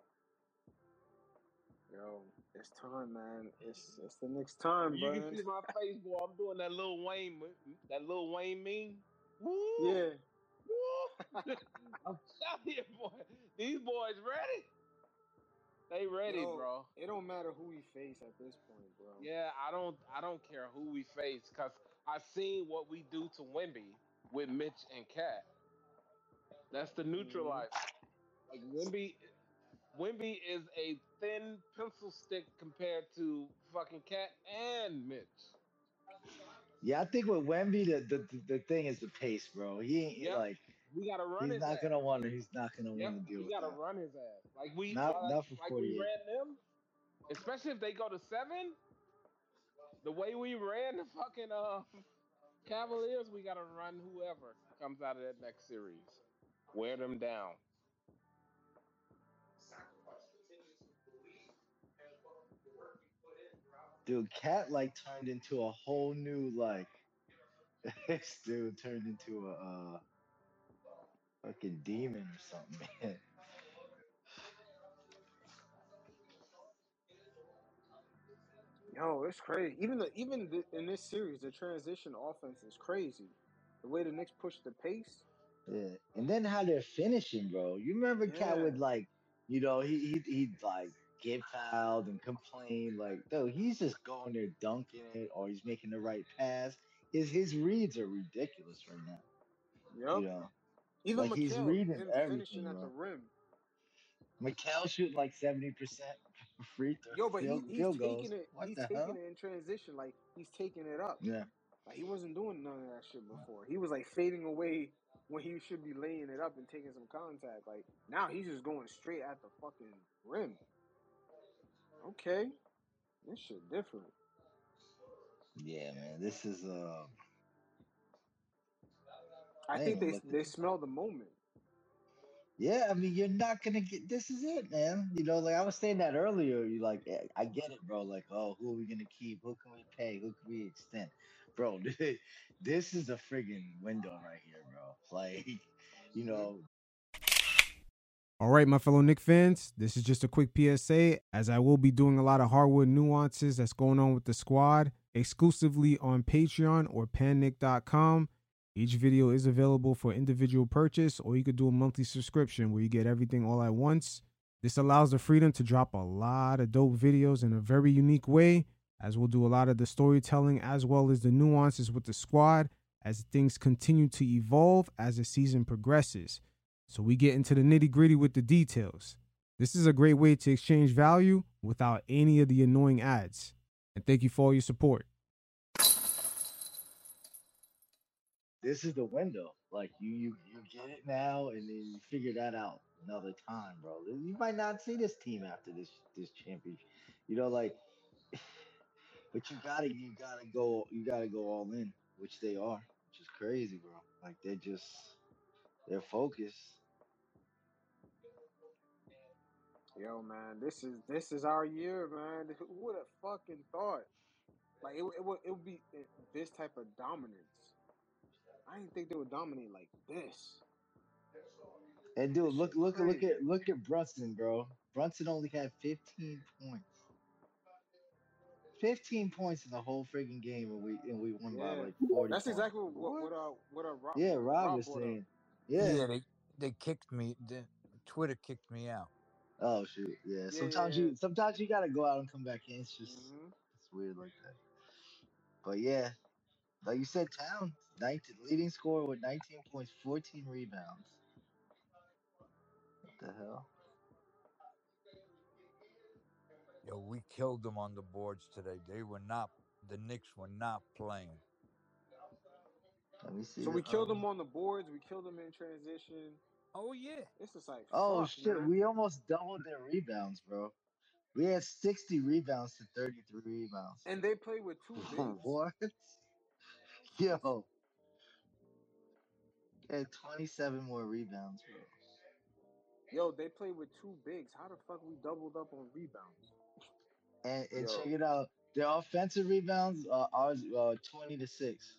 Yo, it's time, man. It's the next time, You can bro. see my face, boy. I'm doing that Lil Wayne meme. Woo! Yeah. Woo! I'm telling you, boy. These boys ready. They ready, Yo, bro. it don't matter who we face at this point, bro. Yeah, I don't care who we face, cause I seen what we do to Wimby with Mitch and Cat. That's the Hmm. neutralizer. Like Wimby is a thin pencil stick compared to fucking Cat and Mitch. Yeah, I think with Wemby, the thing is the pace, bro. He ain't Yep. like We gotta run he's his not ass. gonna want to. He's not gonna want Yep. to deal We with gotta that. run his ass. Not for Like we 48. ran them, especially if they go to 7. The way we ran the fucking Cavaliers, we gotta run whoever comes out of that next series. Wear them down. Dude, Cat like turned into a whole new like. This dude turned into a fucking demon or something, man. Yo, it's crazy. In this series, the transition offense is crazy. The way the Knicks push the pace. Yeah, and then how they're finishing, bro. You remember Cat Yeah. would like, he'd like get fouled and complain, like, dude, he's just going there dunking it or he's making the right pass. His reads are ridiculous right now. You Yep. know, Even like he's Mikhail, reading him finishing everything, at the bro. rim. Mikal shooting like 70% free throw Yo, but field goals. What he's the taking hell? it in transition, like he's taking it up. Yeah, Like he wasn't doing none of that shit before. He was like fading away when he should be laying it up and taking some contact. Like now he's just going straight at the fucking rim. Okay. This shit different. yeah, man. This is I I ain't think even looked at they the smell the moment. Yeah, I mean, you're not gonna get. This is it, man. Like I was saying that earlier. You like, I get it, bro. Like, oh, who are we gonna keep? Who can we pay? Who can we extend, bro? This is a friggin' window right here, bro. Like, you Hmm. know, All right, my fellow Knick fans, this is just a quick PSA as I will be doing a lot of hardwood nuances that's going on with the squad exclusively on Patreon or pannick.com. Each video is available for individual purchase, or you could do a monthly subscription where you get everything all at once. This allows the freedom to drop a lot of dope videos in a very unique way, as we'll do a lot of the storytelling as well as the nuances with the squad as things continue to evolve as the season progresses. So we get into the nitty gritty with the details. This is a great way to exchange value without any of the annoying ads. And thank you for all your support. this is the window. Like, you get it now, and then you figure that out another time, bro. You might not see this team after this championship. Like, but you gotta go all in, which they are, which is crazy, bro. Like they're focused. Yo, man, this is our year, man. Who would have fucking thought? Like it would be this type of dominance. I didn't think they would dominate like this. And This dude, look shit look look crazy. at look at Brunson, bro. Brunson only had 15 points. 15 points in the whole freaking game, and we won by Yeah, like 40 that's points. exactly What? Yeah, what Rob Rob was brought up. saying. Yeah. Yeah, they kicked me. Twitter kicked me out. Oh shoot. Yeah. Yeah, Sometimes yeah, you gotta go out and come back in. It's yeah. just Hmm. It's weird like that. But yeah, like you said, Town, 19, leading scorer with 19 points, 14 rebounds. What the hell? Yo, we killed them on the boards today. The Knicks were not playing. Let me see So the. we killed them on the boards. We killed them in transition. Oh yeah. It's just like Oh fuck, shit, man. we almost doubled their rebounds, bro. We had 60 rebounds to 33 rebounds. And they play with two bigs. What? Yo, they had 27 more rebounds, bro. Yo, they play with two bigs. How the fuck we doubled up on rebounds? And check Yo, it out. Their offensive rebounds, ours 20 to 6.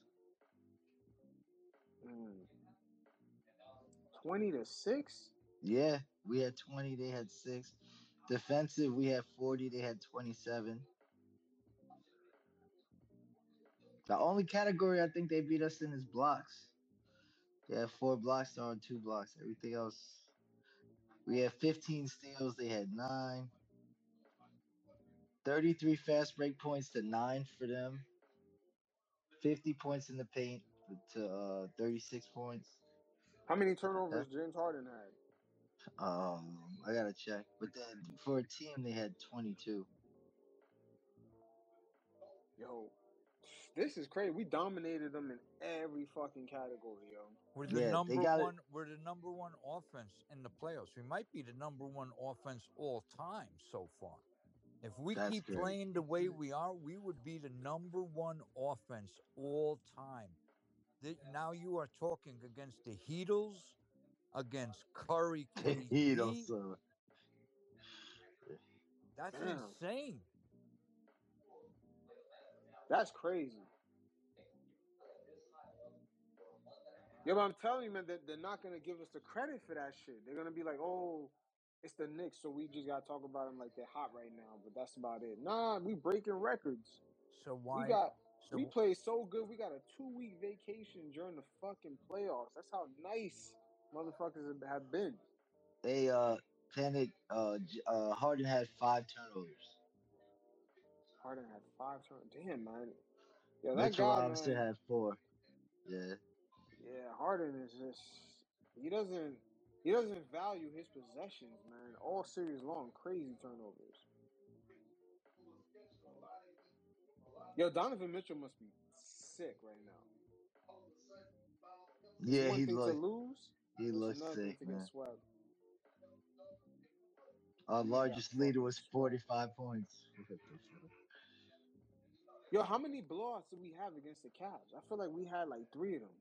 20-6. Yeah, we had 20, they had 6. Defensive, we had 40, they had 27. The only category I think they beat us in is blocks. They had 4 blocks, they're on 2 blocks. Everything else, we had 15 steals, they had 9. 33 fast break points to 9 for them. 50 points in the paint to 36 points. How many Yeah. turnovers James Harden had? I gotta check. But then for a team, they had 22. Yo, this is crazy. We dominated them in every fucking category, yo. We're the Yeah, they number got it. one. We're the number one offense in the playoffs. We might be the number one offense all time so far. If we That's keep great. playing the way we are, we would be the number one offense all time. Now you are talking against the Heatles, against Curry, You know, KD. so That's Damn, insane. that's crazy. Yo, but I'm telling you, man, that they're not gonna give us the credit for that shit. They're gonna be like, oh, it's the Knicks, so we just gotta talk about them like they're hot right now. But that's about it. Nah, we breaking records. So We why? got we So played so good. We got a 2-week vacation during the fucking playoffs. That's how nice motherfuckers have been. they Panic Harden had 5 turnovers. Harden had 5 turnovers. Damn, man. Yo, that Mitchell guy, Robinson man. had 4. Yeah. Yeah, Harden is just he doesn't value his possessions, man. All series long, crazy turnovers. Yo, Donovan Mitchell must be sick right now. It's Yeah, one thing to lose, he but it's looks another thing sick, to get man. swept. Our That man got largest leader fucking was swept. 45 points. What the fuck? Yo, how many blowouts did we have against the Cavs? I feel like we had like 3 of them.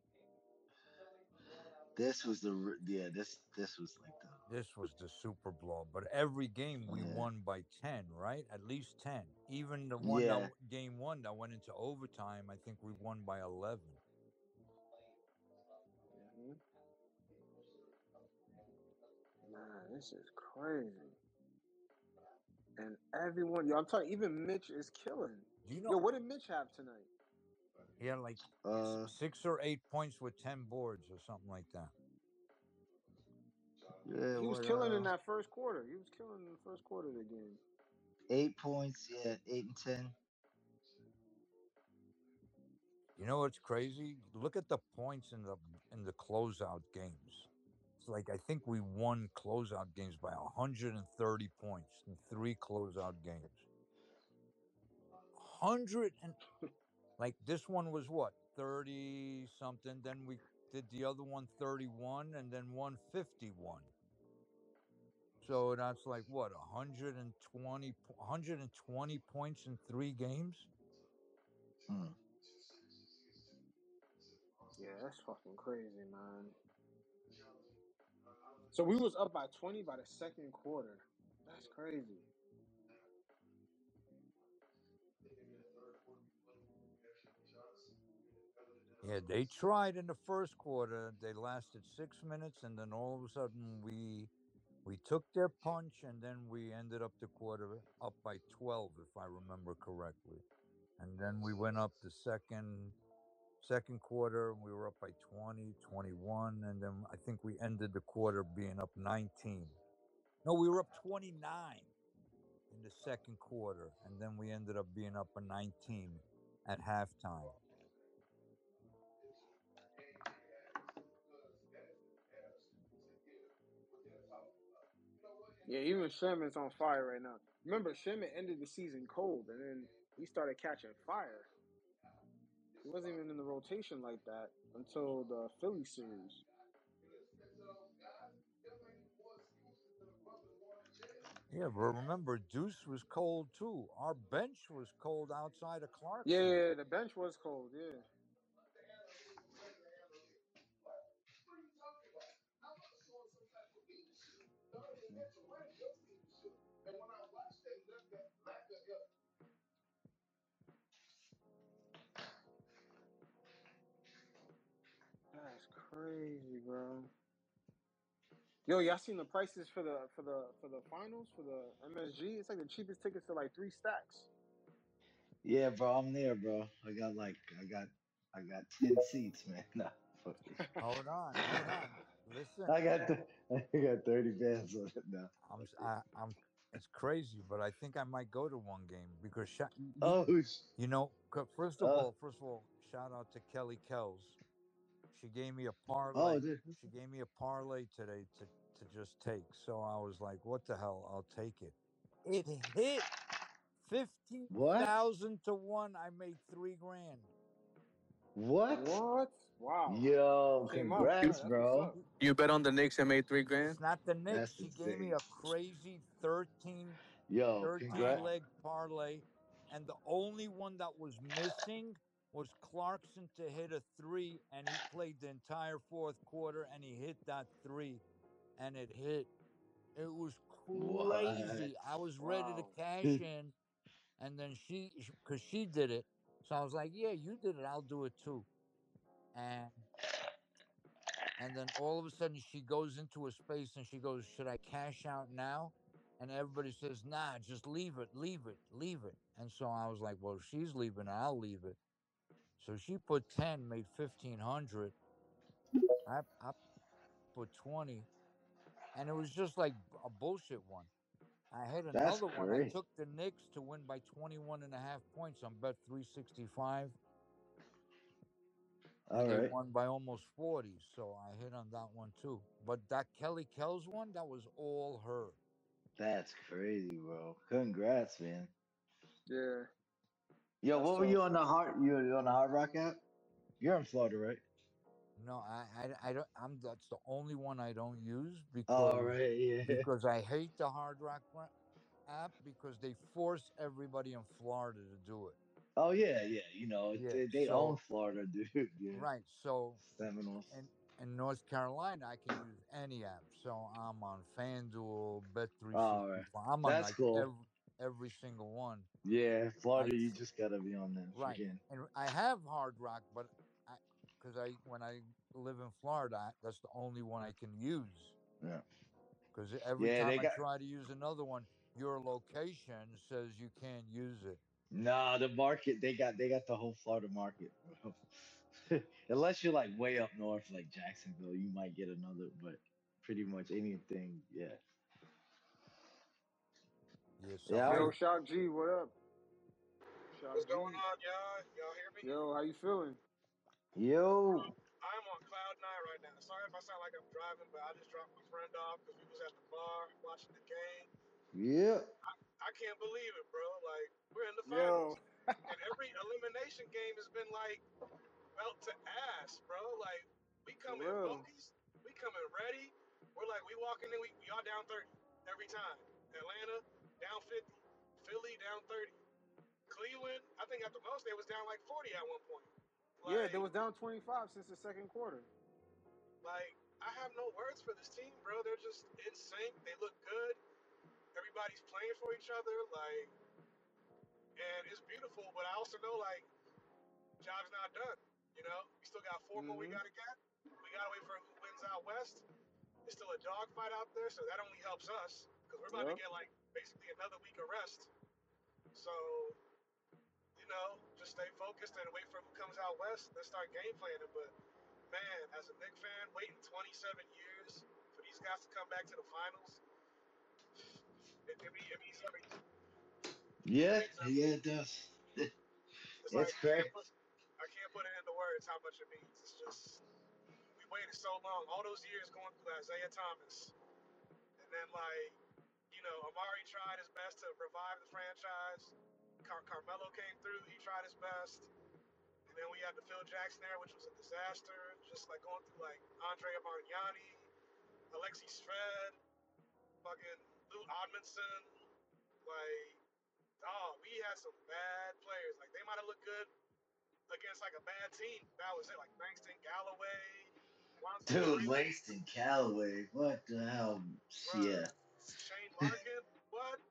This was this was like this was the Super Bowl, but every game we the won by 10, right? At least 10. Even the one yeah. game one that went into overtime, I think we won by 11. Mm-hmm. Man, this is crazy. And everyone, yo, I'm telling you, even Mitch is killing. Do you Yo, know what did Mitch have tonight? he had like Uh 6 or 8 points with 10 boards or something like that? yeah, He was what killing in that first quarter. He was killing in the first quarter of the game. 8 points, yeah, 8 and 10. You know what's crazy? Look at the points in the closeout games. It's like I think we won closeout games by 130 points in 3 closeout games. 100 and like this one was what 30 something. Then we did the other one 31 and then 151. So that's like what 120 points in 3 games. Hmm. Yeah, that's fucking crazy, man. So we was up by 20 by the second quarter. That's crazy. Yeah, they tried in the first quarter. They lasted 6 minutes, and then all of a sudden we took their punch, and then we ended up the quarter up by 12, if I remember correctly. And then we went up the second quarter, we were up by 20, 21, and then I think we ended the quarter being up 19. No, we were up 29 in the second quarter, and then we ended up being up a 19 at halftime. Yeah, even Sherman's on fire right now. Remember, Sherman ended the season cold, and then he started catching fire. He wasn't even in the rotation like that until the Philly series. Yeah, but remember, Deuce was cold too. Our bench was cold outside of Clarkson. Yeah, the bench was cold. Yeah. That's crazy, bro. Yo, y'all seen the prices for the finals for the MSG? It's like the cheapest tickets are like 3 stacks. Yeah, bro, I'm there, bro. I got 10 seats, man. Nah, fuck this. Hold on. Listen, I got 30 bands on it now. I'm. It's crazy, but I think I might go to one game because Oh, you know. First of uh, all, shout out to Kelly Kells. She gave me a parlay. oh, dude. She gave me a parlay today to just take. So I was like, "What the hell? I'll take it." It hit What? 15,000 to 1. I made $3,000. What? What? Wow. Yo, Came up. All You right, congrats, that's what's bro. up. you bet on the Knicks and made 3 grand. It's not the Knicks. That's She gave me insane. a crazy 13 Yo, 13 congrats. Wow. leg parlay, and the only one that was missing was Clarkson to hit a three, and he played the entire fourth quarter, and he hit that three, and it hit. It was What? crazy. I was ready to Wow. cash in, and then because she did it, so I was like, "Yeah, you did it. I'll do it too." And then all of a sudden she goes into a space and she goes, "Should I cash out now?" And everybody says, "Nah, just leave it, leave it, leave it." And so I was like, "Well, if she's leaving, I'll leave it." So she put 10, made 1,500. I put 20, and it was just like a bullshit one. I had That's another one. I crazy. took the Knicks to win by 21.5 points on bet 365, All and they right. won by almost 40. So I hit on that one too. But that Kelly Kells one, that was all her. That's crazy, bro. Congrats, man. Yeah, Yo, that's what were tough. you on the Hard Rock app? You're in Florida, right? No, I don't. That's the only one I don't use All right, yeah. because I hate the Hard Rock app because they force everybody in Florida to do it. Oh yeah, yeah. You know, Yeah. they own So Florida, dude. Yeah. right. So Seminoles. in North Carolina, I can use any app. So I'm on FanDuel, Bet three All sixty right. five. I'm on That's like cool. every single one. Yeah, I Florida, you just gotta be on that Right, freaking. and I have Hard Rock, but because I when I live in Florida, that's the only one I can use. Yeah. Because every Yeah, time they I got try to use another one, your location says you can't use it. nah the market, they got the whole Florida market, bro. Unless you're like way up north, like Jacksonville, you might get another, but pretty much anything, yeah. Yeah, so Yeah, I Yo, was, Shock G, what up? What's Shock going G. on, y'all? Y'all hear me? Yo, how you feeling? yo, I'm on cloud nine right now. Sorry if I sound like I'm driving, but I just dropped my friend off because we was at the bar watching the game. yeah. I can't believe it, bro. Like, we're in the Yo, finals. And every elimination game has been like belt to ass, bro. Like, we for come in real. focused, we come in ready. We're like, we walking in, we all down 30 every time. Atlanta down 50, Philly down 30. Cleveland, I think at the most they was down like 40 at one point. Yeah, they Like, was down 25 since the second quarter. Like, I have no words for this team, bro. They're just in sync. They look good. Everybody's playing for each other. Like, and it's beautiful. But I also know, like, job's not done. You know, we still got 4 more we Mm-hmm. got to get. We got to wait for who wins out west. There's still a dogfight out there, so that only helps us because we're about to Yep. get, like, basically another week of rest. So, you know, just stay focused and wait for who comes out west. Let's start game planning. But man, as a Knicks fan, waiting 27 years for these guys to come back to the finals, it means everything. Yeah, means yeah, everything. it does. It's It's like crazy. I can't put it into words how much it means. It's just we waited so long, all those years going through Isaiah Thomas, and then like Amari tried his best to revive the franchise. Carmelo came through, he tried his best, and then we had the Phil Jackson era, which was a disaster. Just like going through like Andrea Bargnani, Alexi Shved, fucking Lou Odmanson, like. Oh, we had some bad players. Like they might have looked good against like a bad team. That was it. Like Langston Galloway, Lonzo Dude, Freeman, Langston Callaway. What the hell? bruh. Yeah. Shane Larkin, what?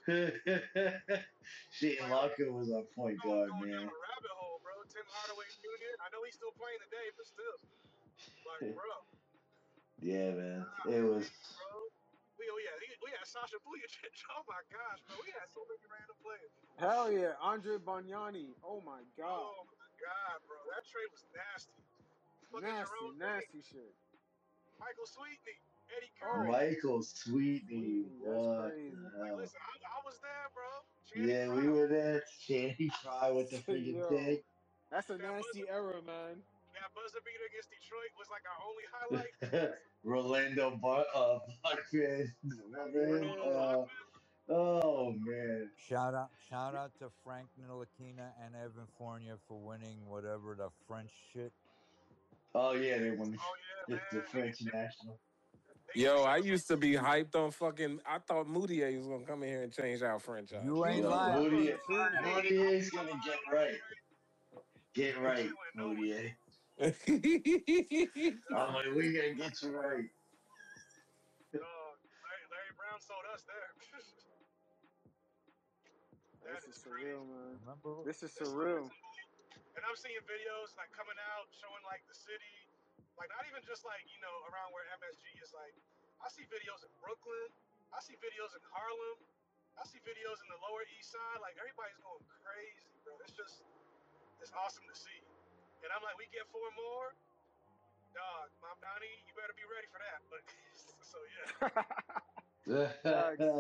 Shane Like I'm Larkin was our point guard, going down man. a rabbit hole, bro. Tim Hardaway Jr. I know he's still playing today, but still, like, bro, Yeah, man. It was. bro. We had Sasha Vujacic. Oh my gosh, bro. We had so many random players. Hell yeah, Andre Bargnani. Oh my god, Oh my god, bro. That trade was nasty. Fucking nasty, Jerome Green, nasty shit. Michael Sweetney, Eddie Oh, Curry. Michael Sweetney. Sweetney, that's What crazy. the Like, hell? listen, I was there, bro. Channing Yeah, we Frye, were there. Channing Frye with the friggin' Yo, pick. that's a that buzzer, nasty era, man. that buzzer beater against Detroit was like our only highlight. Rolando Buckman. Remember him? Rolando Yeah, Buckman. Oh man. Shout out to Frank Ntilikina and Evan Fournier for winning whatever the French shit. Oh yeah, they won Oh yeah, the man. French national. Yo, They I gave us used to be hyped on fucking. I thought Moutier was gonna come in here and change our franchise. You me ain't Yo, too. I lying. thought Moutier, the same thing. Moutier's gonna get right. Get He right, ain't went nowhere. Moutier. I'm Dog, like, we gotta get you right. Larry Brown sold us there. That This is is surreal, crazy. man. Remember? This is It's surreal. unbelievable. And I'm seeing videos like coming out showing like the city, like not even just like around where MSG is. Like I see videos in Brooklyn, I see videos in Harlem, I see videos in the Lower East Side. Like everybody's going crazy, bro. It's awesome to see. And I'm like, we get 4 more, dog. Mom Donnie, you better be ready for that. But so yeah, Facts.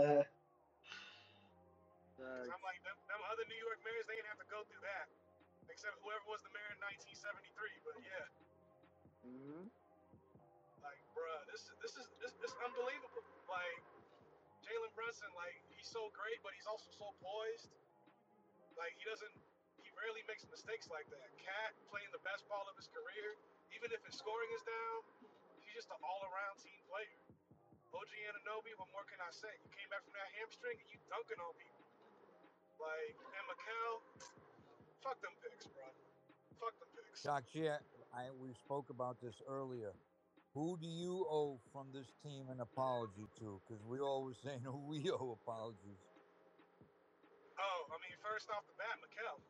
because I'm Facts. like them other New York mayors, they didn't have to go through that, except whoever was the mayor in 1973. But yeah. Hmm. Like, bruh, this unbelievable. Like, Jalen Brunson, like, he's so great, but he's also so poised. Like, he rarely makes mistakes like that. Cat playing the best ball of his career, even if his scoring is down, he's just an all-around team player. OG Anunoby, what more can I say? You came back from that hamstring and you dunking on people. Like, and Mikal, fuck them picks, bro. Fuck them picks. Shakshi, we spoke about this earlier. Who do you owe from this team an apology to? Because we always saying who we owe apologies. Oh, I mean, first off the bat, Mikal.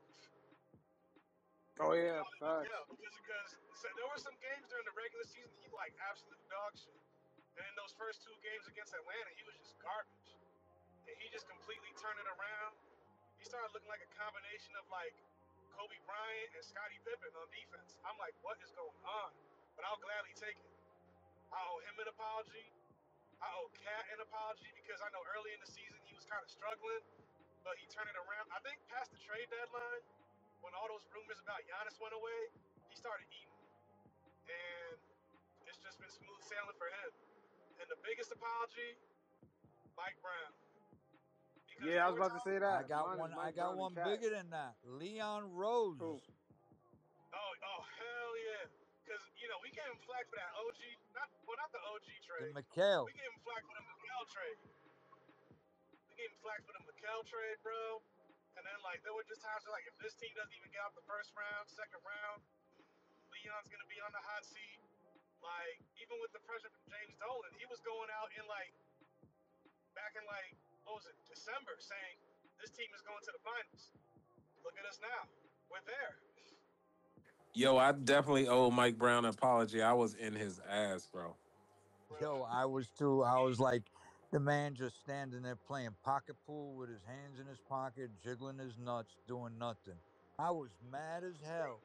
Oh yeah, Yeah, facts. because so there were some games during the regular season he like absolute dog shit, and in those first 2 games against Atlanta, he was just garbage, and he just completely turned it around. He started looking like a combination of like Kobe Bryant and Scottie Pippen on defense. I'm like, what is going on? But I'll gladly take it. I owe him an apology. I owe Cat an apology because I know early in the season he was kind of struggling, but he turned it around. I think past the trade deadline, when all those rumors about Giannis went away, he started eating. And it's just been smooth sailing for him. And the biggest apology, Mike Brown, because Yeah, I there was were about to times. say I that. got Mine is one. I Mike got Brown and one Cat. bigger than that. Leon Who? Rose. Oh hell yeah, because we gave him flack for that OG, not the OG The trade. McHale. We gave him flack for the McHale trade. We gave him flack for the McHale trade, bro. And then like there were just times where like if this team doesn't even get out the first round, second round, Leon's gonna be on the hot seat. Like even with the pressure from James Dolan, he was going out in like back in like what was it, December, saying this team is going to the finals. Look at us now. We're there. Yo, I definitely owe Mike Brown an apology. I was in his ass, bro. Yo, Bruh. I was too. I was like, the man just standing there playing pocket pool with his hands in his pocket, jiggling his nuts, doing nothing. I was mad as hell.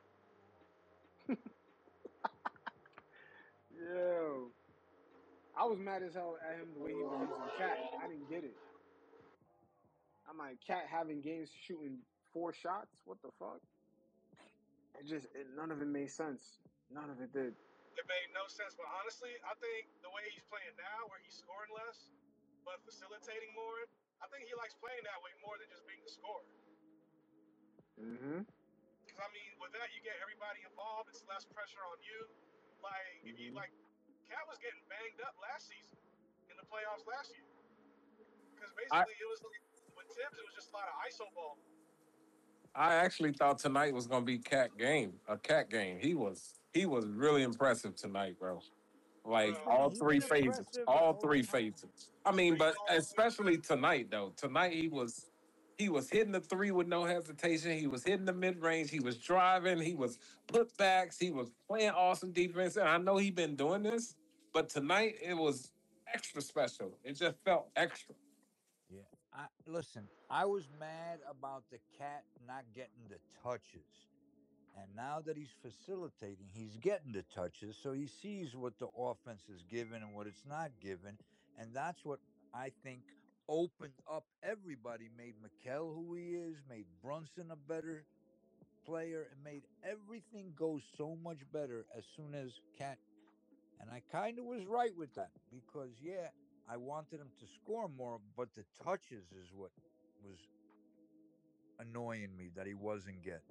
Yo, I was mad as hell at him the way he was using Cat. I didn't get it. I'm like, Cat having games shooting 4 shots. What the fuck? None of it made sense. None of it did. It made no sense. But honestly, I think the way he's playing now, where he's scoring less but facilitating more, I think he likes playing that way more than just being the scorer. Mm-hmm. Because I mean, with that, you get everybody involved. It's less pressure on you. Like if you Mm-hmm. like, Cat was getting banged up last season in the playoffs last year. Because I basically it was like, with Tibbs, it was just a lot of ISO ball. I actually thought tonight was gonna be a cat game. He was really impressive tonight, bro. Like Bro, all He's three been phases, impressive the all whole three time. phases. I mean, but you but know, especially tonight though. Tonight he was hitting the three with no hesitation. He was hitting the mid range. He was driving. He was putbacks. He was playing awesome defense. And I know he's been doing this, but tonight it was extra special. It just felt extra. Yeah. Listen, I was mad about the cat not getting the touches. And now that he's facilitating, he's getting the touches. So he sees what the offense is given and what it's not given. And that's what I think opened up everybody, made Mikel who he is, made Brunson a better player, and made everything go so much better as soon as Cat. And I kind of was right with that because, yeah, I wanted him to score more, but the touches is what was annoying me that he wasn't getting.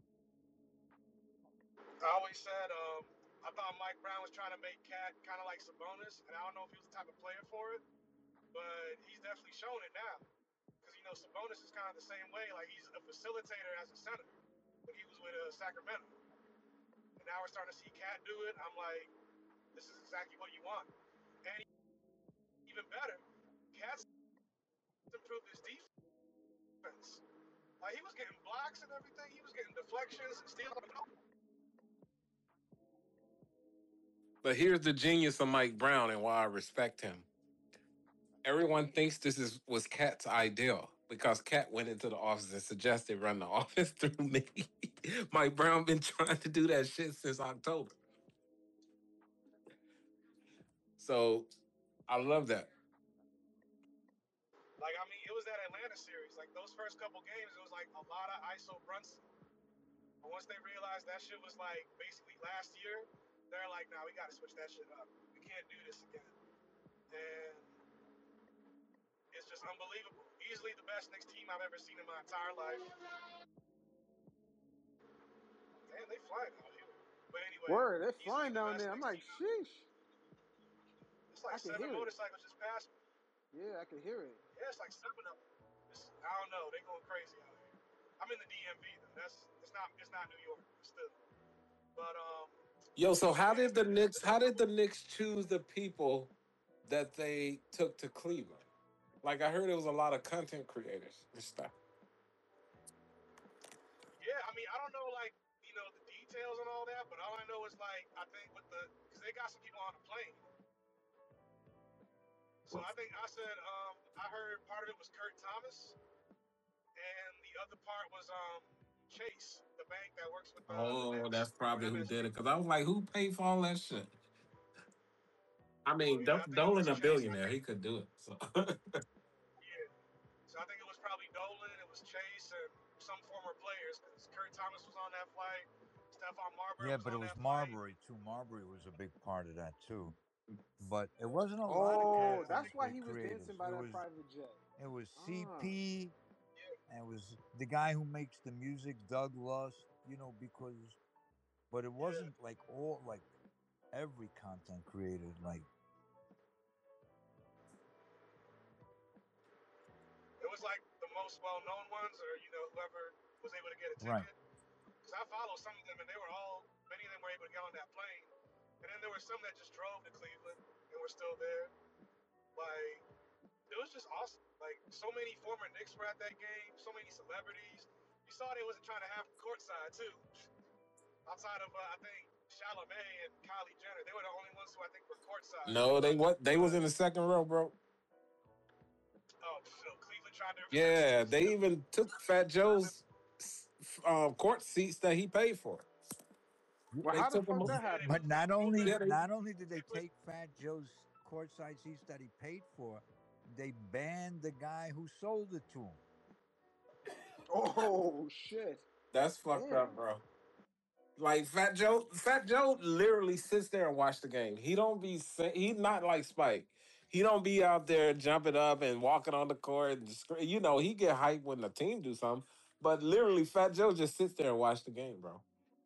I always said I thought Mike Brown was trying to make Cat kind of like Sabonis, and I don't know if he was the type of player for it, but he's definitely shown it now. Because Sabonis is kind of the same way. Like he's a facilitator as a center when he was with Sacramento, and now we're starting to see Cat do it. I'm like, this is exactly what you want. And even better, Cat's improved his defense. Like he was getting blocks and everything. He was getting deflections and steals. But here's the genius of Mike Brown and why I respect him. Everyone thinks was Cat's ideal because Cat went into the office and suggested run the office through me. Mike Brown been trying to do that shit since October. So I love that. Like I mean, it was that Atlanta series. Like those first couple games, it was like a lot of ISO Brunson. But once they realized that shit was like basically last year, they're like, nah, we got to switch that shit up. We can't do this again. And it's just unbelievable. Easily the best Knicks team I've ever seen in my entire life. Damn, they flying out here. But anyway, Word, they're easily flying the down best there. I'm Knicks like, team. sheesh. It's like I can 7 hear it. motorcycles just passed me. Yeah, I can hear it. Yeah, it's like 7 of them. I don't know. They going crazy out here. I'm in the DMV though. It's not New York still. But Yo, so how yeah, did the man. Knicks choose the people that they took to Cleveland? Like I heard it was a lot of content creators and stuff. Yeah, I mean, I don't know, like, the details and all that, but all I know is, like, I think because they got some people on the plane. So I said, I heard part of it was Kurt Thomas, and the other part was Chase, the bank that works with the Oh, Knicks, that's or probably who did MSG. it. Because I was like, who paid for all that shit? I So, mean, yeah, I think it Dolan was a Chase. billionaire. He could do it. So Yeah. So I think it was probably Dolan, it was Chase, and some former players, because Kurt Thomas was on that flight, Stephon Marbury Yeah, was but it on was that flight. Marbury too. Marbury was a big part of that too. But it wasn't a lot of Oh, Yeah, content that's why he was dancing creators. by that private jet. It was Ah, CP, yeah, and it was the guy who makes the music, Doug Lust. But it yeah. wasn't like all like every content creator. Like It was like the most well-known ones, or whoever was able to get a right, ticket. Because I followed some of them, and many of them were able to get on that plane. And then there were some that just drove to Cleveland and were still there. Like, it was just awesome. Like, so many former Knicks were at that game, so many celebrities. You saw they wasn't trying to have courtside, too. Outside of, I think, Chalamet and Kylie Jenner. They were the only ones who I think were courtside. no, they was But, in the second row, bro. oh, so Cleveland tried to Yeah, they even took Fat Joe's court seats that he paid for. well, They how the took him. fuck that yeah, happened? but Yeah, they, not only did they they put, take Fat Joe's courtside seats that he paid for, they banned the guy who sold it to him. Oh shit! That's fucked up, Damn. bro. Like Fat Joe literally sits there and watch the game. He don't be he's not like Spike. He don't be out there jumping up and walking on the court. And you know, he get hyped when the team do something. But literally, Fat Joe just sits there and watch the game, bro.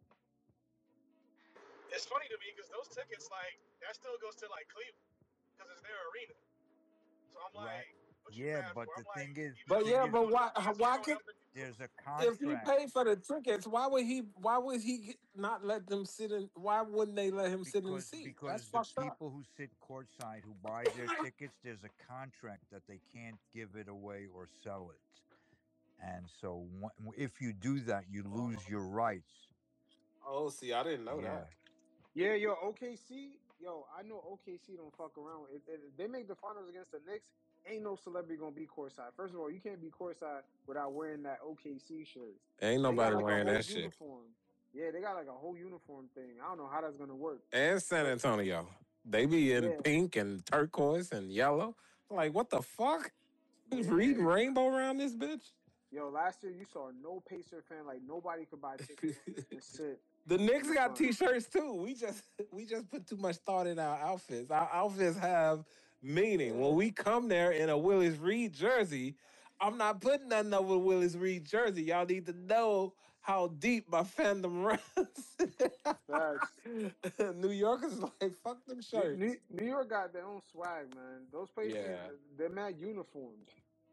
It's funny to me because those tickets, like, that still goes to like Cleveland because it's their arena. So I'm Right. like, what you Yeah, mad but for? the I'm like, thing is, even the But though thing yeah, you is, but know the fans are why showing could up to there's a if he contract paid for the tickets, why would he not let them sit in? Why wouldn't they let him sit in the seat? That's because the fucked up. people who sit courtside who buy their tickets, there's a contract that they can't give it away or sell it. And so if you do that, you lose your rights. Oh, see, I didn't know Yeah. that. Yeah, yo, OKC, yo, I know OKC don't fuck around. If they make the finals against the Knicks, ain't no celebrity gonna be courtside. First of all, you can't be courtside without wearing that OKC shirt. Ain't They got nobody like a wearing whole that shit. uniform. Yeah, they got like a whole uniform thing. I don't know how that's gonna work. And San But Antonio. They be in yeah, pink and turquoise and yellow. Like, what the fuck? Who's yeah. reading rainbow around this bitch? Yo, last year you saw no Pacer fan, like nobody could buy tickets and sit The in Knicks the got front. t-shirts too. We just put too much thought in our outfits. Our outfits have meaning. When Yeah, we come there in a Willis Reed jersey, I'm not putting nothing over Willis Reed jersey. Y'all need to know how deep my fandom facts. runs. New Yorkers like fuck them shirts. New York got their own swag, man. Those places, Yeah. they're mad uniformed.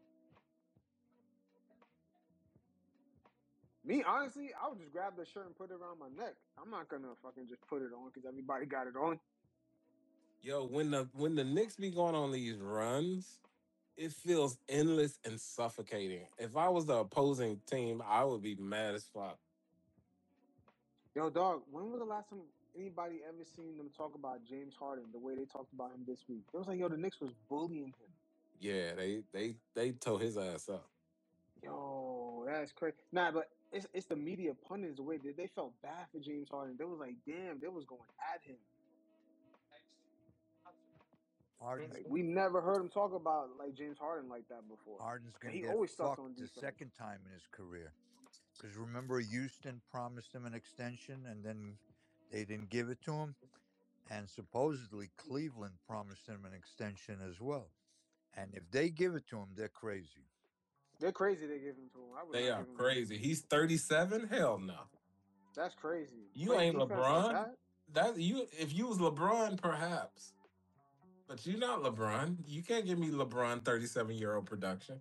Me, honestly, I would just grab the shirt and put it around my neck. I'm not gonna fucking just put it on because everybody got it on. Yo, when the Knicks be going on these runs, it feels endless and suffocating. If I was the opposing team, I would be mad as fuck. Yo, dog, when was the last time anybody ever seen them talk about James Harden the way they talked about him this week? It was like, yo, the Knicks was bullying him. Yeah, they tore his ass up. Yo, that's crazy. Nah, but it's the media pundits the way they felt bad for James Harden. They was like, damn, they was going at him. Harden's Like we never heard him talk about like James Harden like that before. Harden's gonna He get always sucked on fucked the defense. second time in his career. Because remember, Houston promised him an extension, and then they didn't give it to him. And supposedly Cleveland promised him an extension as well. And if they give it to him, they're crazy. They're crazy they gave him to him. I would They not are give him to him. crazy. He's 37. Hell no. That's crazy. You Playing ain't defense like LeBron. that? That you if you was LeBron, perhaps. But you're not LeBron. You can't give me LeBron 37-year-old production.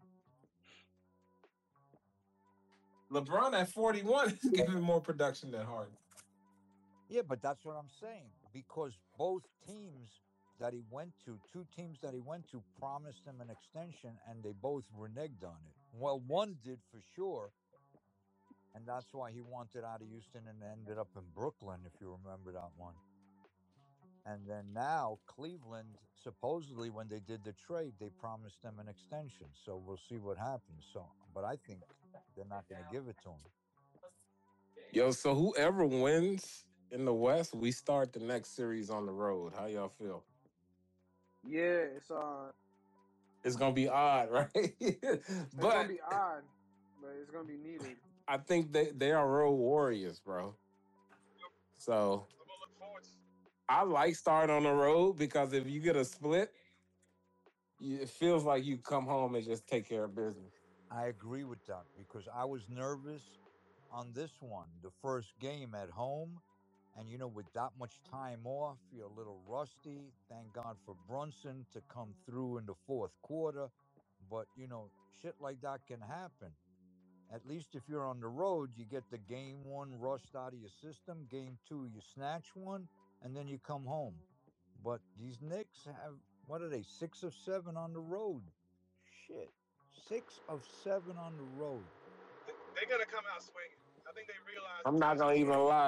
LeBron at 41 is giving more production than Harden. Yeah, but that's what I'm saying. Because both teams that he went to, two teams that he went to, promised him an extension, and they both reneged on it. Well, one did for sure, and that's why he wanted out of Houston and ended up in Brooklyn, if you remember that one. And then now Cleveland, supposedly when they did the trade, they promised them an extension. So we'll see what happens. So, but I think they're not going to give it to him. Yo, so whoever wins in the West, we start the next series on the road. How y'all feel? Yeah, It's gonna be odd, right? it's gonna But be odd, but it's gonna be needed. I think they are road warriors, bro. So I'm gonna look forward to. I like starting on the road because if you get a split, it feels like you come home and just take care of business. I agree with that because I was nervous on this one, the first game at home. And, with that much time off, you're a little rusty. Thank God for Brunson to come through in the fourth quarter. But, shit like that can happen. At least if you're on the road, you get the game one rushed out of your system. Game two, you snatch one, and then you come home. But these Knicks have, what are they, 6 of 7 on the road? Shit. 6 of 7 on the road. They're gonna come out swinging. I think they realize I'm the not test gonna is even getting lie.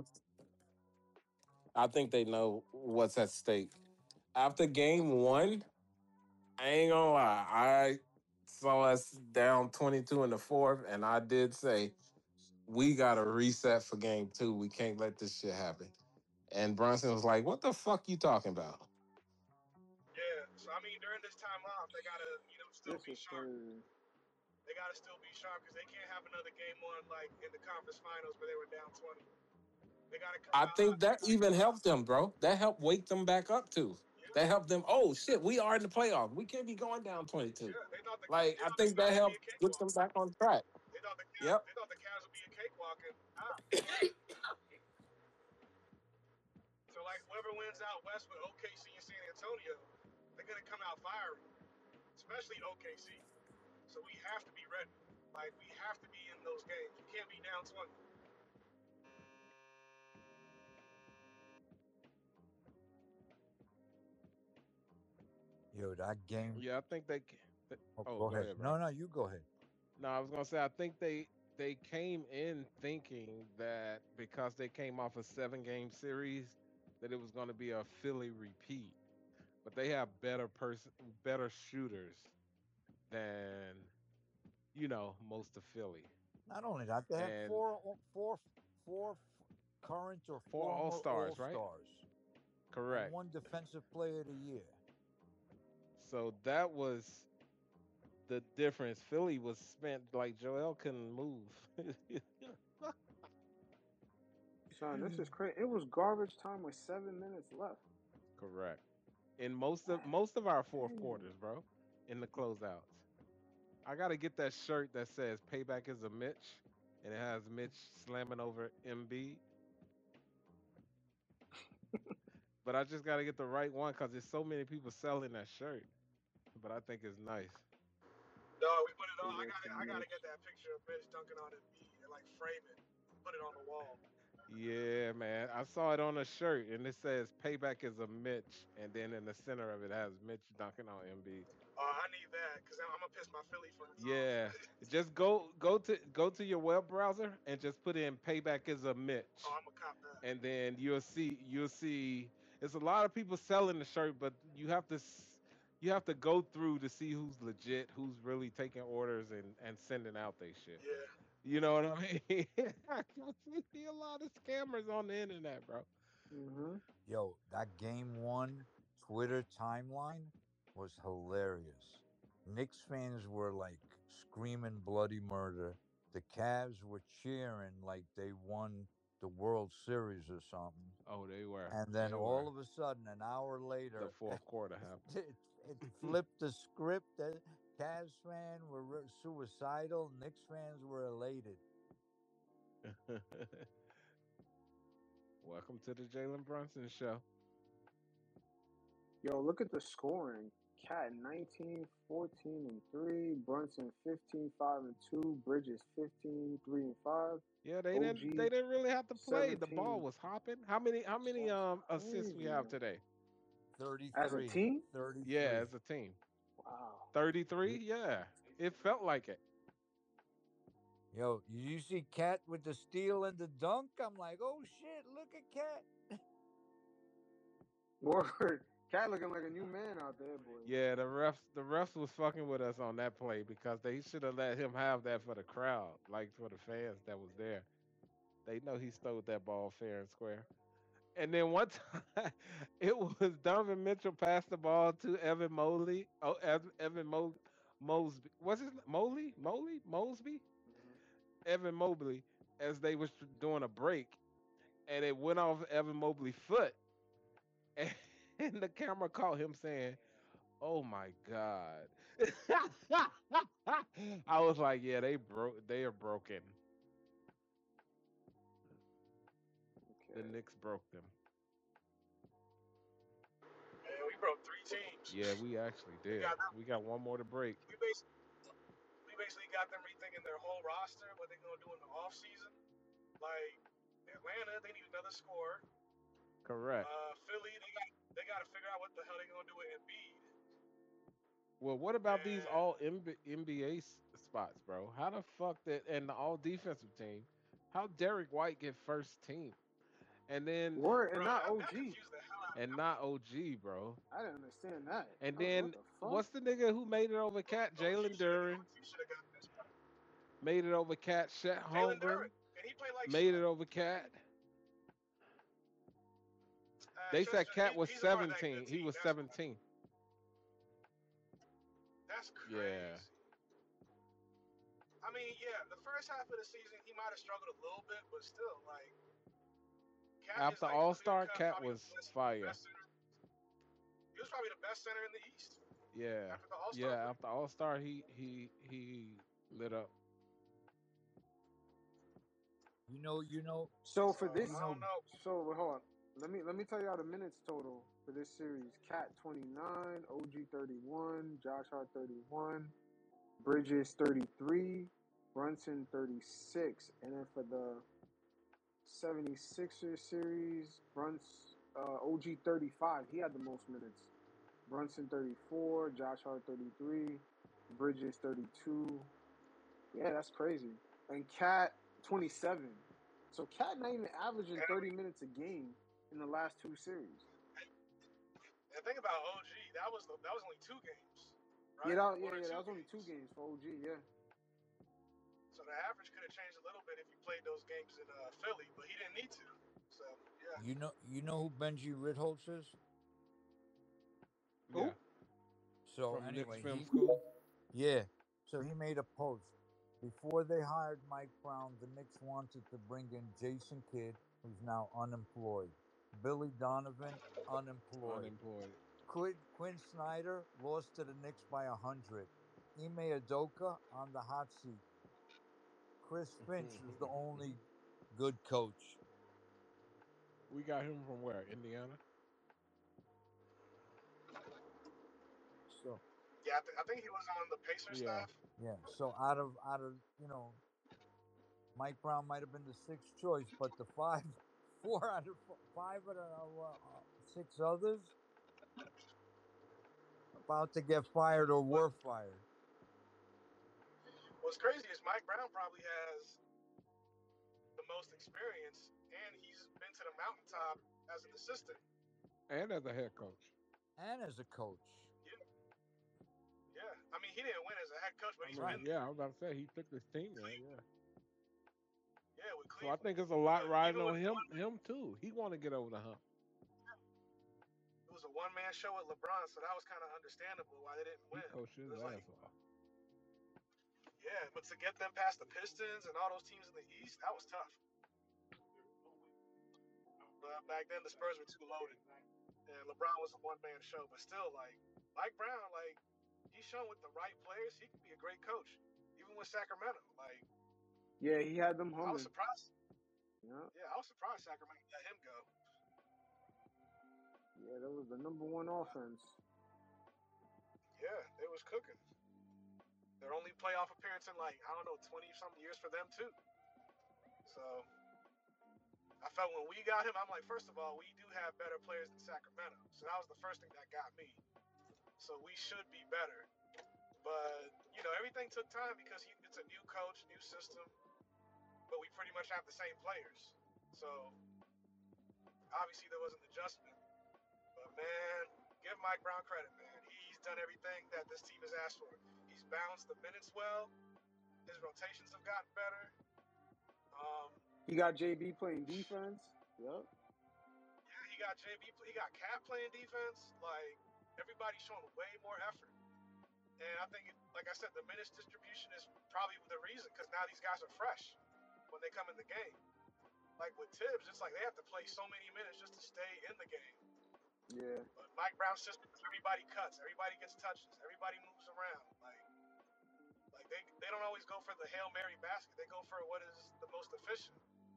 I think they know what's at stake. After game one, I ain't gonna lie. I saw us down 22 in the fourth, and I did say we got to reset for game two. We can't let this shit happen. And Brunson was like, "What the fuck you talking about?" Yeah. So I mean, during this time off, they gotta still This be is sharp. crazy. they got to still be sharp because they can't have another game on like in the conference finals where they were down 20. They got to come I out think hot. that even helped them, bro. That helped wake them back up too. Yeah, That helped them. Oh shit, we are in the playoff. We can't be going down 22. yeah. Like They I thought the think that Cavs would be helped a get them cakewalk. back on track. Yep. They thought the Cavs would be a cakewalk, and so like whoever wins out west with OKC and San Antonio, they're gonna come out firing, especially OKC. So we have to be ready. Like we have to be in those games. You can't be down 20. Yo, that game. Yeah, I think they. Oh, Oh, go go ahead. ahead, No, bro. no, you go ahead. No, I was gonna say I think they came in thinking that because they came off a 7-game series that it was gonna be a Philly repeat, but they have better shooters than most of Philly, Not only that, they had and four current or 4 All former Stars, right? All-Stars and Correct. one Defensive Player of the Year. So that was the difference. Philly was spent like Joel couldn't move. Son, this is crazy. It was garbage time with 7 minutes left. Correct. In most of our fourth Damn. quarters, bro, in the closeouts. I gotta get that shirt that says "Payback is a Mitch," and it has Mitch slamming over MB. But I just gotta get the right one because there's so many people selling that shirt. But I think it's nice. No, we put it on. Payback to I gotta Mitch. get that picture of Mitch dunking on it and like frame it, put it on the wall. Yeah, man. I saw it on a shirt and it says "Payback is a Mitch," and then in the center of it has Mitch dunking on MB. I need that because I'm gonna piss my Philly friends off. Yeah, just go to your web browser and just put in "Payback is a Mitch," I'm gonna cop that. and then you'll see it's a lot of people selling the shirt, but you have to go through to see who's legit, who's really taking orders and sending out their shit. Yeah. You know what I mean? I see a lot of scammers on the internet, bro. Mm-hmm. Yo, that game one Twitter timeline was hilarious. Knicks fans were like screaming bloody murder. The Cavs were cheering like they won the World Series or something. Oh, they were. And then They all were. of a sudden, an hour The later, fourth quarter happened. it flipped the script. That Cavs fans were suicidal. Knicks fans were elated. Welcome to the Jalen Brunson show. Yo, look at the scoring. Cat 19, 14, and 3. Brunson 15, 5, and 2. Bridges 15, 3, and 5. Yeah, they didn't they OG didn't really have to play. The ball 17. was hopping. How many That's assists we crazy, have yo. today? As a 33. team? Yeah, 33. as a team. Wow. 33? Yeah. It felt like it. Yo, you see Cat with the steal and the dunk? I'm like, oh shit, look at Cat. Word. Cat looking like a new man out there, boy. Yeah, the refs was fucking with us on that play because they should have let him have that for the crowd, like for the fans that was there. They know he stole that ball fair and square. And then one time, it was Donovan Mitchell passed the ball to Evan Mobley. Oh, Evan Mosby. What's his name? Mosby? Mm-hmm. Evan Mobley, as they was doing a break, and it went off Evan Mobley's foot, and, the camera caught him saying, "Oh my God!" I was like, "Yeah, they broke. They are broken. The Okay. Knicks broke them." Man, we broke 3 teams. Yeah, we actually We did. got them. We got one more to break. We basically got them rethinking their whole roster, what they're gonna do in the off season. Like Atlanta, they need another scorer. Correct. Philly, they got to figure out what the hell they're gonna do with Embiid. Well, what about these And all NBA spots, bro? How the fuck that and the all defensive team? How Derek White get first team and then Word, and bro, not that OG. confused the hell out of and me. not OG, bro? I didn't understand that. And I was like, what then the fuck? what's the nigga who made it over Cat? Jalen Duran OG should have gotten this. made it over Cat. Chet Jalen Duran, Holmgren and he played like made it shit. over Cat. They said Cat was He's a part of that good 17. He team. was 17. That's Yeah. crazy. I mean, yeah, the first half of the season he might have struggled a little bit, but still, like, Cat is After like All clear Star, cut, Cat probably the was best, fire. best center. He was probably the best center in the East Yeah, after the All Star yeah. break. After All Star, he lit up. You know, So So for you this, I don't know. know. so wait, hold on. Let me tell y'all the minutes total for this series. Cat 29, OG 31, Josh Hart 31, Bridges 33, Brunson 36, and then for the 76ers series, OG 35. He had the most minutes. Brunson 34, Josh Hart 33, Bridges 32. Yeah, that's crazy. And Cat 27. So Cat not even averaging And, 30 minutes a game in the last two series. and think about OG. That was only 2 games, Yeah, right? One or that two was only two games. games for OG. Yeah, So the average could have changed a little bit if he played those games in Philly, but he didn't need to. So yeah. You know who Benji Ritholtz is? Yeah, who? So from Knicks anyway, Film School. yeah. So he made a post. Before they hired Mike Brown, the Knicks wanted to bring in Jason Kidd, who's now unemployed. Billy Donovan, unemployed. Unemployed. Quinn Snyder lost to the Knicks by 100. Ime Udoka on the hot seat. Chris Finch is the only good coach. We got him from where? Indiana. So Yeah, I think he was on the Pacers Yeah. staff. yeah. So out of Mike Brown might have been the sixth choice, but the four out of five of the six others about to get fired or What were fired. What's crazy is Mike Brown probably has the most experience, and he's been to the mountaintop as an assistant. And as a head coach. And as a coach. Yeah, yeah. I mean, he didn't win as a head coach, but I he's mean, Right. been yeah, I there. was about to say he took this team there. Yeah. Yeah, with So I Cleveland. think it's a lot riding Even on with him too. He want to get over the hump. it was a one-man show with LeBron, so that was kind of understandable why they didn't He win. coached It his was like, ass off. yeah, but to get them past the Pistons and all those teams in the East, that was tough. But back then, the Spurs were too loaded, and LeBron was a one-man show. But still, like Mike Brown, like he's shown with the right players, he could be a great coach, even with Sacramento. Like Yeah, he had them I was humming. surprised. Yeah, Yeah, I was surprised Sacramento let him go. yeah, that was the number one offense. Yeah, it was cooking. Their only playoff appearance in like I don't know 20-something years for them too. So I felt when we got him, I'm like, first of all, we do have better players than Sacramento. So that was the first thing that got me. So we should be better. But, everything took time because it's a new coach, new system, but we pretty much have the same players. So obviously there was an adjustment. But man, give Mike Brown credit, man. He's done everything that this team has asked for. He's balanced the minutes well. His rotations have gotten better. Um, He got JB playing defense. Yep. yeah, he got JB, he got Cat playing defense. Like everybody's showing way more effort. And I think, like I said, the minutes distribution is probably the reason because now these guys are fresh when they come in the game. Like with Tibbs, it's like they have to play so many minutes just to stay in the game. Yeah. But Mike Brown's system, everybody cuts, everybody gets touches, everybody moves around. Like they don't always go for the Hail Mary basket. They go for what is the most efficient.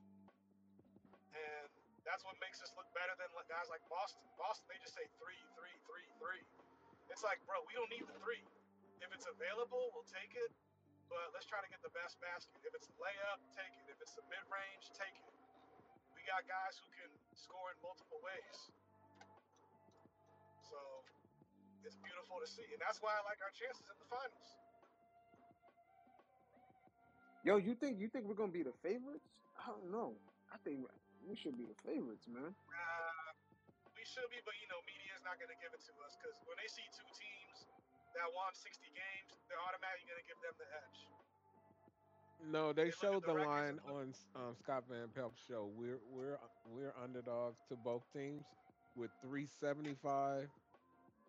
And that's what makes us look better than guys like Boston. Boston, they just say three, three, three, three. It's like, bro, we don't need the three. If it's available, we'll take it. But let's try to get the best basket. If it's a layup, take it. If it's a mid-range, take it. We got guys who can score in multiple ways. So it's beautiful to see. And that's why I like our chances in the finals. Yo, you think we're gonna be the favorites? I don't know. I think we should be the favorites, man. We should be, but media is not going to give it to us because when they see two teams that won 60 games, they're automatically going to give them the edge. No, they They look at showed the the records and line on Scott Van Pelt's show. We're underdogs to both teams with 375,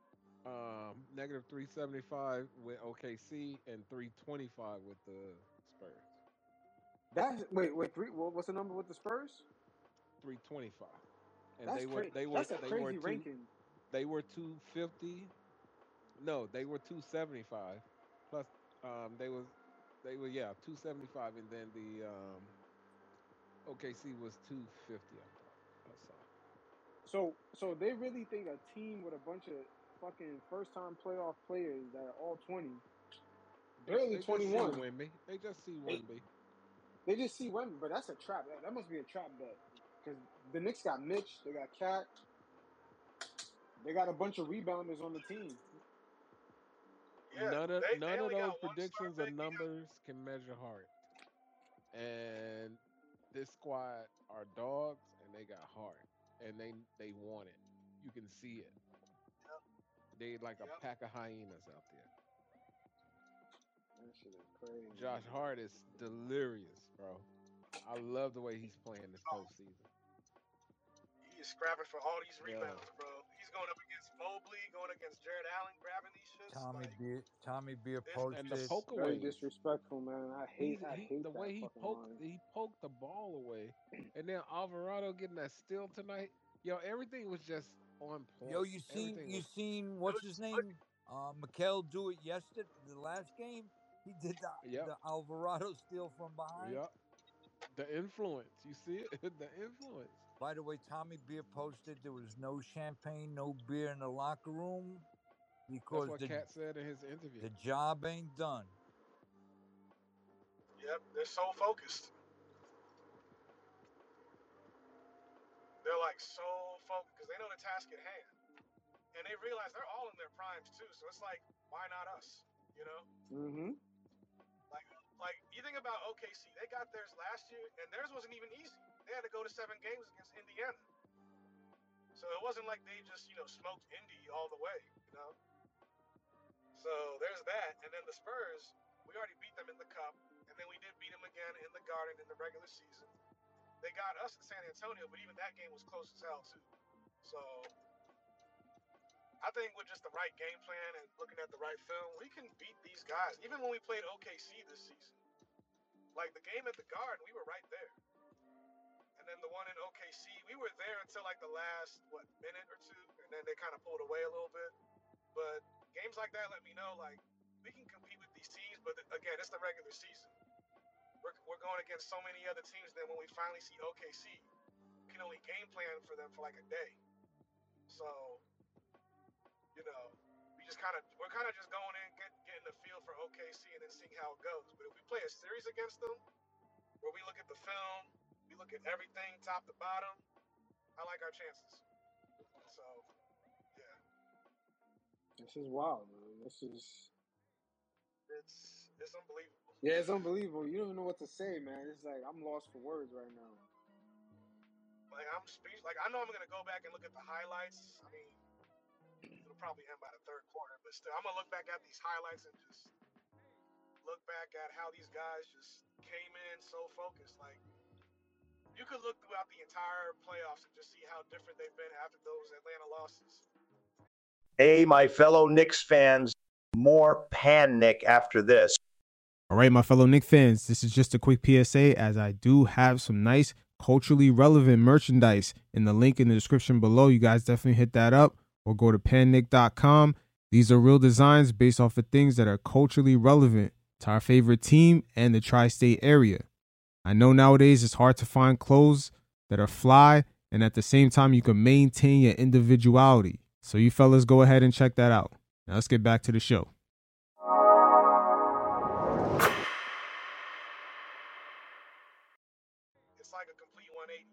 negative 375 with OKC and 325 with the Spurs. Wait, three. What's the number with the Spurs? 325. And That's crazy. That's a crazy ranking. they were 250. No, they were 275. Plus they were 275, and then the OKC was 250, I thought. I saw. So they really think a team with a bunch of fucking first time playoff players that are all 20, barely They just see 21. Wimby. They just see They Wimby. they just see Wemby, but that's a trap. That must be a trap bet because the Knicks got Mitch, they got Cat, they got a bunch of rebounders on the team. Yeah, they None of only those got one star predictions or big. We got numbers can measure heart. And this squad are dogs, and they got heart, and they want it. You can see it. yep, They like a yep. pack of hyenas out there. That shit is crazy, Josh man. Hart is delirious, bro. I love the way he's playing this Oh, postseason. he is scrapping for all these Yeah, rebounds, bro. He's going up against Mobley, going against Jared Allen, grabbing these shits. Like Tommy Beer this, and the posted. poke Very aways. disrespectful, man. I He hate the that way fucking line. he poked the ball away, and then Alvarado getting that steal tonight. Yo, everything was just on Yo, point. Everything you was. seen it what's was his just like, name? Mikel do it yesterday, the last game. He did Yep, the Alvarado steal from behind. yep. The influence, you see it. The influence. By the way, Tommy Beer posted there was no champagne, no beer in the locker room That's because what Cat said in his interview. the job ain't done. yep, they're so focused. They're like so focused because they know the task at hand, and they realize they're all in their primes too. So it's like, why not us? You know, Mm-hmm. like like you think about OKC, they got theirs last year, and theirs wasn't even easy. They had to go to 7 games against Indiana, so it wasn't like they just smoked Indy all the way. You know, so there's that, and then the Spurs, we already beat them in the cup, and then we did beat them again in the Garden in the regular season. They got us in San Antonio, but even that game was close as hell too. So I think with just the right game plan and looking at the right film, we can beat these guys. Even when we played OKC this season, like the game at the Garden, we were right there. And then the one in OKC, we were there until like the last minute or two, and then they kind of pulled away a little bit. But games like that let me know like we can compete with these teams. But again, it's the regular season. We're going against so many other teams. Then when we finally see OKC, we can only game plan for them for like a day. So you know, we're kind of just going in, getting the feel for OKC and then seeing how it goes. But if we play a series against them, where we look at the film, we look at everything top to bottom, I like our chances. So yeah, This is wild, man. This is it's unbelievable. it's unbelievable. You don't even know what to say, man. It's like I'm lost for words right now. Like I'm speechless. Like I know I'm gonna go back and look at the highlights. I mean, it'll probably end by the third quarter, but still, I'm gonna look back at these highlights and just look back at how these guys just came in so focused. Like you could look throughout the entire playoffs and just see how different they've been after those Atlanta losses. Hey, my fellow Knicks fans, more Pan Nick after this. All right, my fellow Knick fans, this is just a quick PSA as I do have some nice culturally relevant merchandise in the link in the description below. You guys definitely hit that up or go to pannick.com. These are real designs based off of things that are culturally relevant to our favorite team and the tri-state area. I know nowadays it's hard to find clothes that are fly and at the same time you can maintain your individuality. So you fellas go ahead and check that out. Now let's get back to the show. It's like a complete 180.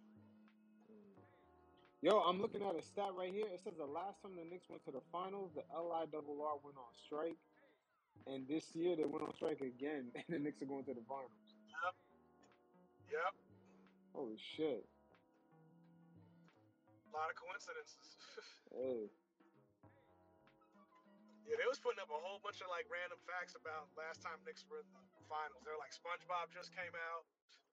Yo, I'm looking at a stat right here. It says the last time the Knicks went to the finals, the LIRR went on strike, and this year they went on strike again, and the Knicks are going to the finals. Yep. Yep. Holy shit! A lot of coincidences. Hey, Yeah, they was putting up a whole bunch of like random facts about last time Knicks were in the finals. They're like SpongeBob just came out.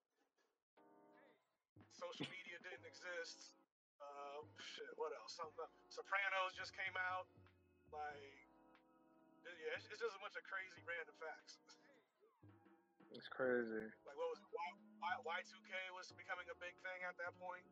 Social media didn't exist. Shit, what else? Something else. Sopranos just came out. Like, yeah, it's just a bunch of crazy random facts. It's crazy. Like what was Y2K was becoming a big thing at that point.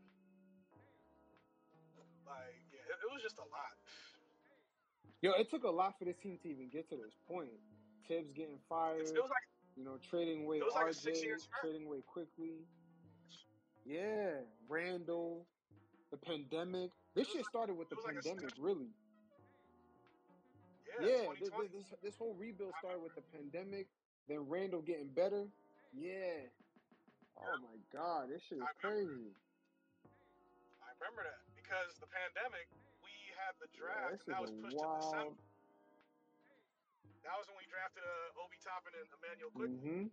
Like yeah, it was just a lot. Yo, it took a lot for this team to even get to this point. Tibbs getting It fired, was like trading away a 6-year RJ, stretch. trading away quickly. Yeah, Randall, the pandemic. This shit started with the It was like a pandemic, stretch. really. Yeah, Yeah, 2020. this whole rebuild started with the pandemic, then Randall getting better. Yeah. Oh my God, this shit is crazy. I remember that because the pandemic, we had the Yeah, draft, this and that is a was pushed to December. wild. That was when we drafted Obi Toppin and Emmanuel Quickly. Mm-hmm.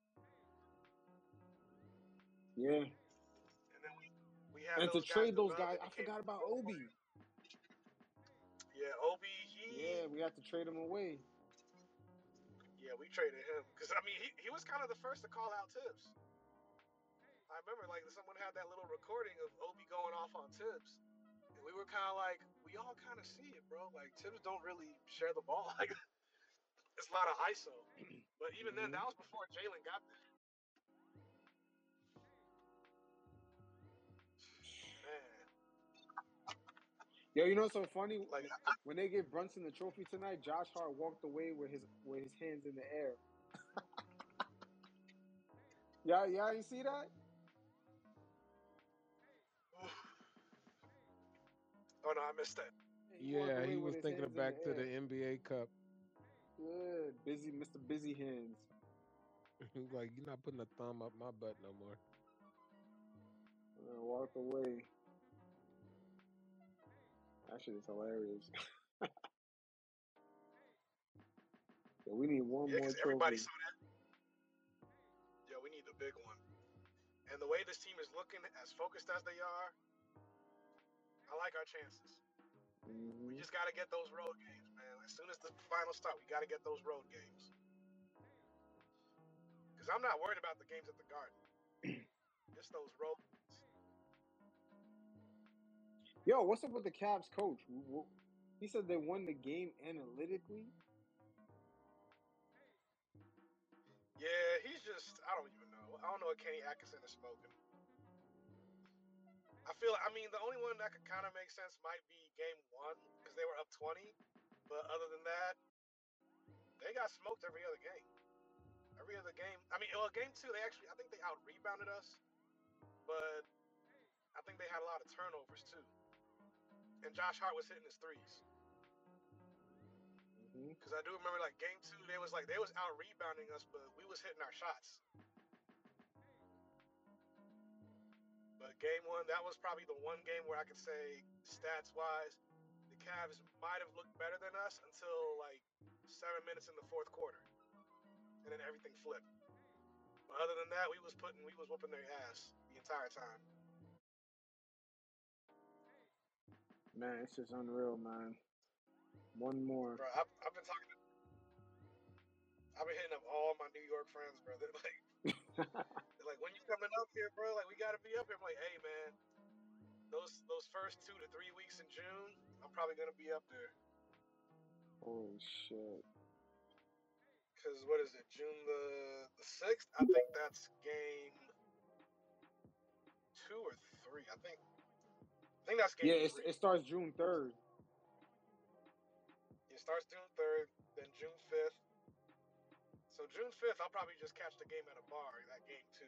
Yeah. And then we had And to those guys trade those develop guys, and I became. forgot about Obi. Yeah, Obi, Yeah, we had to trade him away. Yeah, we traded him because I mean he was kind of the first to call out Tibbs. I remember like someone had that little recording of Obi going off on Tibbs, and we were kind of like, we all kind of see it, bro. Like Tibbs don't really share the ball. Like it's a lot of ISO. But even then, that was before Jalen got there. Man. Yo, you know what's so funny? Like when they gave Brunson the trophy tonight, Josh Hart walked away with his hands in the air. Yeah, you see that? Oh no, I missed that. Yeah, he was thinking of back to the NBA Cup. Yeah, busy, Mr. Busy Hands. He was like, "You're not putting a thumb up my butt no more." Walked away. That shit is hilarious. Yeah, we need one more trophy. Everybody saw that. Yeah, we need the big one. And the way this team is looking, as focused as they are, I like our chances. Mm-hmm. We just got to get those road games, man. As soon as the finals start, we got to get those road games. Because I'm not worried about the games at the Garden. Just those road games. Yo, what's up with the Cavs coach? He said they won the game analytically. Yeah, he's just, I don't even know. I don't know what Kenny Atkinson is smoking. I mean, the only one that could kind of make sense might be game 1 because they were up 20. But other than that, they got smoked every other game. Every other game. I mean, well, game 2, I think they out-rebounded us. But I think they had a lot of turnovers, too. And Josh Hart was hitting his threes. Because I do remember, like, game 2, they was out-rebounding us, but we was hitting our shots. But game 1, that was probably the one game where I could say, stats-wise, the Cavs might have looked better than us until, like, 7 minutes in the fourth quarter. And then everything flipped. But other than that, we was whooping their ass the entire time. Man, it's just unreal, man. One more. Bro, I've been hitting up all my New York friends, bro. They're like, when you coming up here, bro? Like, we gotta be up here. I'm like, hey, man, those first 2 to 3 weeks in June, I'm probably gonna be up there. Holy shit. Because what is it, June the 6th? I think that's game 2 or 3. I think that's game 3. It starts June 3rd. It starts June 3rd, then June 5th. So June 5th, I'll probably just catch the game at a bar, that game 2.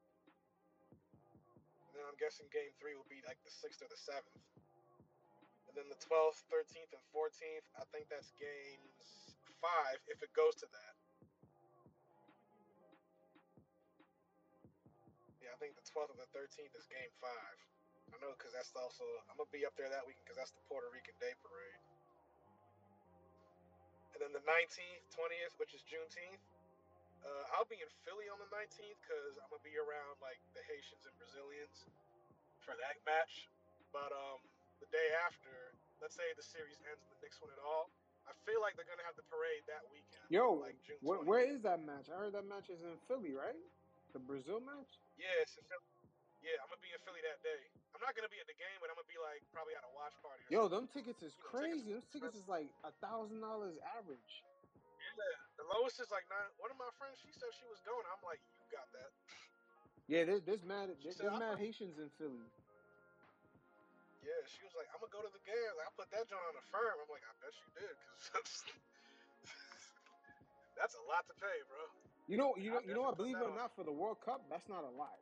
And then I'm guessing game 3 will be like the 6th or the 7th. And then the 12th, 13th, and 14th, I think that's games 5 if it goes to that. Yeah, I think the 12th or the 13th is game 5. I know because that's also, I'm going to be up there that weekend because that's the Puerto Rican Day Parade. And then the 19th, 20th, which is Juneteenth, I'll be in Philly on the 19th because I'm going to be around like the Haitians and Brazilians for that match. But the day after, let's say the series ends and the Knicks win it all, I feel like they're going to have the parade that weekend. Yo, like June 20th. Where is that match? I heard that match is in Philly, right? The Brazil match? Yeah, it's in Philly. Yeah, I'm going to be in Philly that day. I'm not going to be at the game, but I'm going to be like probably at a watch party or something. Them tickets is crazy. Those tickets is like $1,000 average. Yeah, Lois is like, nah, one of my friends, she said she was going. I'm like, you got that. Yeah, She said, there's mad Haitians in Philly. yeah, she was like, I'm gonna go to the game. Like, I put that joint on the firm. I'm like, I bet you did, cause that's a lot to pay, bro. I You know definitely what? put Believe it that or on. not, for the World Cup, that's not a lot.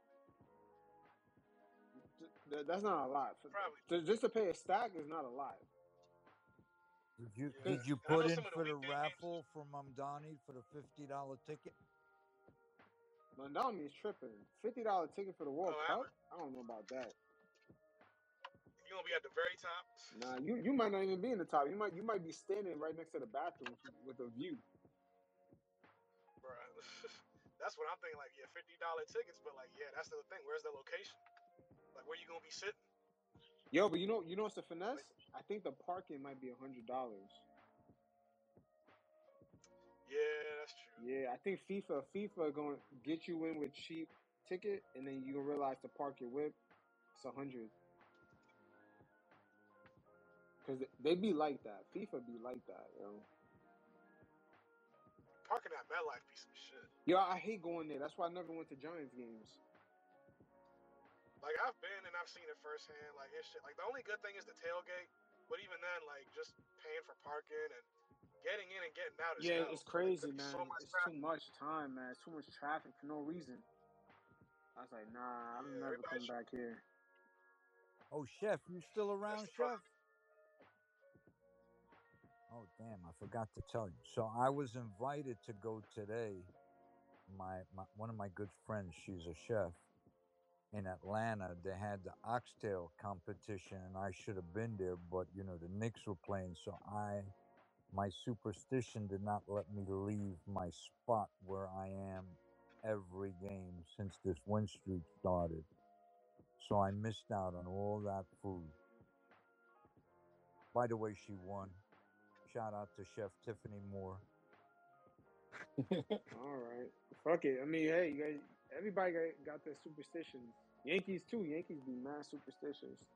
That's not a lot. Probably. Just to pay a stack is not a lot. Yeah. Did you And I put know in some of the for the weekday games. raffle for Mamdani for the $50 ticket? Mondani is tripping. $50 ticket for the World Oh, Cup? Allen, I don't know about that. you gonna be at the very top, Nah, you might not even be in the top. You might be standing right next to the bathrooms with a view. bro. That's what I'm thinking. Like, yeah, $50 tickets, but like, yeah, that's the thing. Where's the location? Like, where you gonna be sitting? Yo, but you know what's a Like, finesse? I think the parking might be $100. yeah, that's true. Yeah, I think FIFA going to get you in with cheap ticket, and then you gonna realize to park your whip, it's 100. Cause they be like that. FIFA be like that, yo. Parking at MetLife be some shit. Yo, I hate going there. That's why I never went to Giants games. Like, I've been and I've seen it firsthand. Like, it's shit. Like, the only good thing is the tailgate, but even then, like, just paying for parking and getting in and getting out is Yeah, hell. it's Like, there crazy, be so man. much It's too traffic. much time, man. It's too much traffic for no reason. I was like, nah, I'm Yeah, never everybody. coming back here. Oh, Chef, you still That's around, the Chef? problem. Oh, damn, I forgot to tell you. So I was invited to go today. My one of my good friends, she's a chef in Atlanta. They had the oxtail competition, and I should have been there, but the Knicks were playing, so my superstition did not let me leave my spot where I am every game since this win streak started. So I missed out on all that food. By the way, she won. Shout out to Chef Tiffany Moore. All right, fuck it. I mean, hey, you guys, everybody got their superstitions. Yankees too. Yankees be mad superstitious.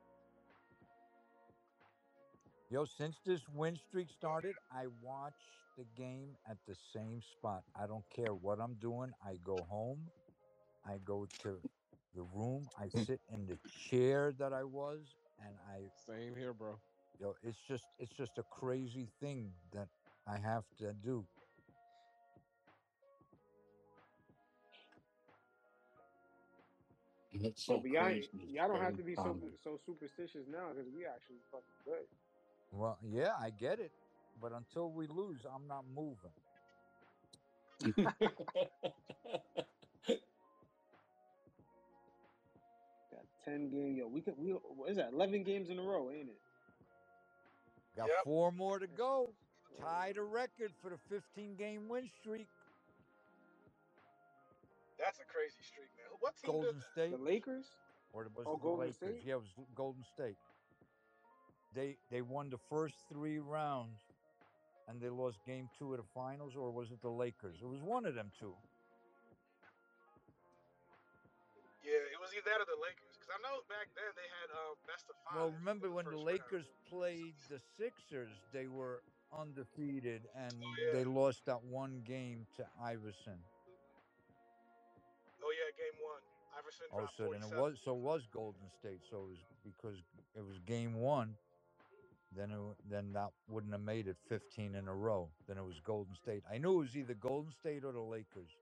Yo, since this win streak started, I watch the game at the same spot. I don't care what I'm doing. I go home. I go to the room. I sit in the chair that I was, and Same here, bro. it's just a crazy thing that I have to do. It's Yo, so but crazy. It's y'all don't have very to be common. so superstitious now because we actually fucking good. Well, yeah, I get it, but until we lose, I'm not moving. Got 10 games. Yo, we what is that? 11 games in a row, ain't it? Got Yep. 4 more to go. Oh, Tied a record for the 15-game win streak. That's a crazy streak, man. What team did Golden that? the State, Lakers? or was Oh, it the Golden Lakers? State? Yeah, it was Golden State. They won the first 3 rounds and they lost game 2 of the finals, or was it the Lakers? It was one of them two. Yeah, it was either that or the Lakers. Because I know back then they had best of Well, five remember in the when the first round. Lakers played the Sixers, they were undefeated Oh and yeah. they lost that one game to Iverson. Oh yeah, game one. Iverson Oh, dropped so then 47. it was Golden State. So it was because it was game 1. Then that wouldn't have made it 15 in a row. Then it was Golden State. I knew it was either Golden State or the Lakers.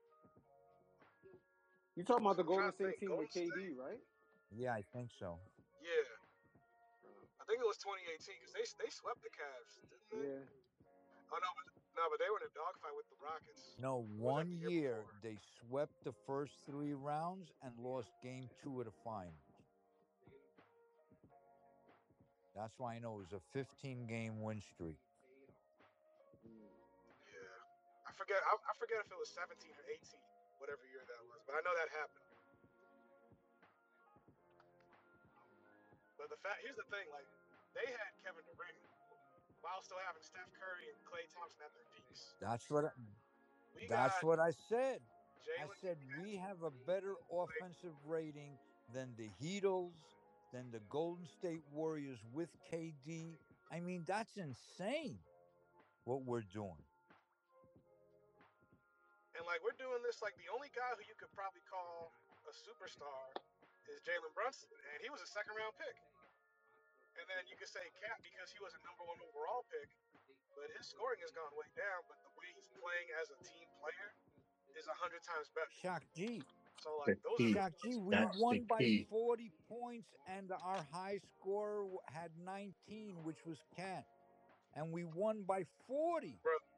You talking about the I'm trying Golden to State think. team with Golden KD, State. right? Yeah, I think so. Yeah, Uh, I think it was 2018 because they swept the Cavs, didn't they? yeah. Oh no, but they were in a dogfight with the Rockets. No, Or was that one the year year before? they swept the first 3 rounds and lost game 2 of the finals. That's why I know it was a 15-game win streak. Mm. Yeah, I forget if it was 17 or 18, whatever year that was. But I know that happened. But here's the thing, like they had Kevin Durant while still having Steph Curry and Klay Thompson at their peaks. That's what We that's got what I said. I Jalen. said we have a better offensive rating than the Heatles, than the Golden State Warriors with KD. I mean, that's insane what we're doing. And like we're doing this, like the only guy who you could probably call a superstar is Jalen Brunson, and he was a second-round pick. And then you could say Cat because he was a number 1 overall pick, but his scoring has gone way down. But the way he's playing as a team player is 100 times better. Shock G. So like The those are key. Shock G, we That's the won by key. 40 points, and our high scorer had 19, which was Cat. And we won by 40. bro.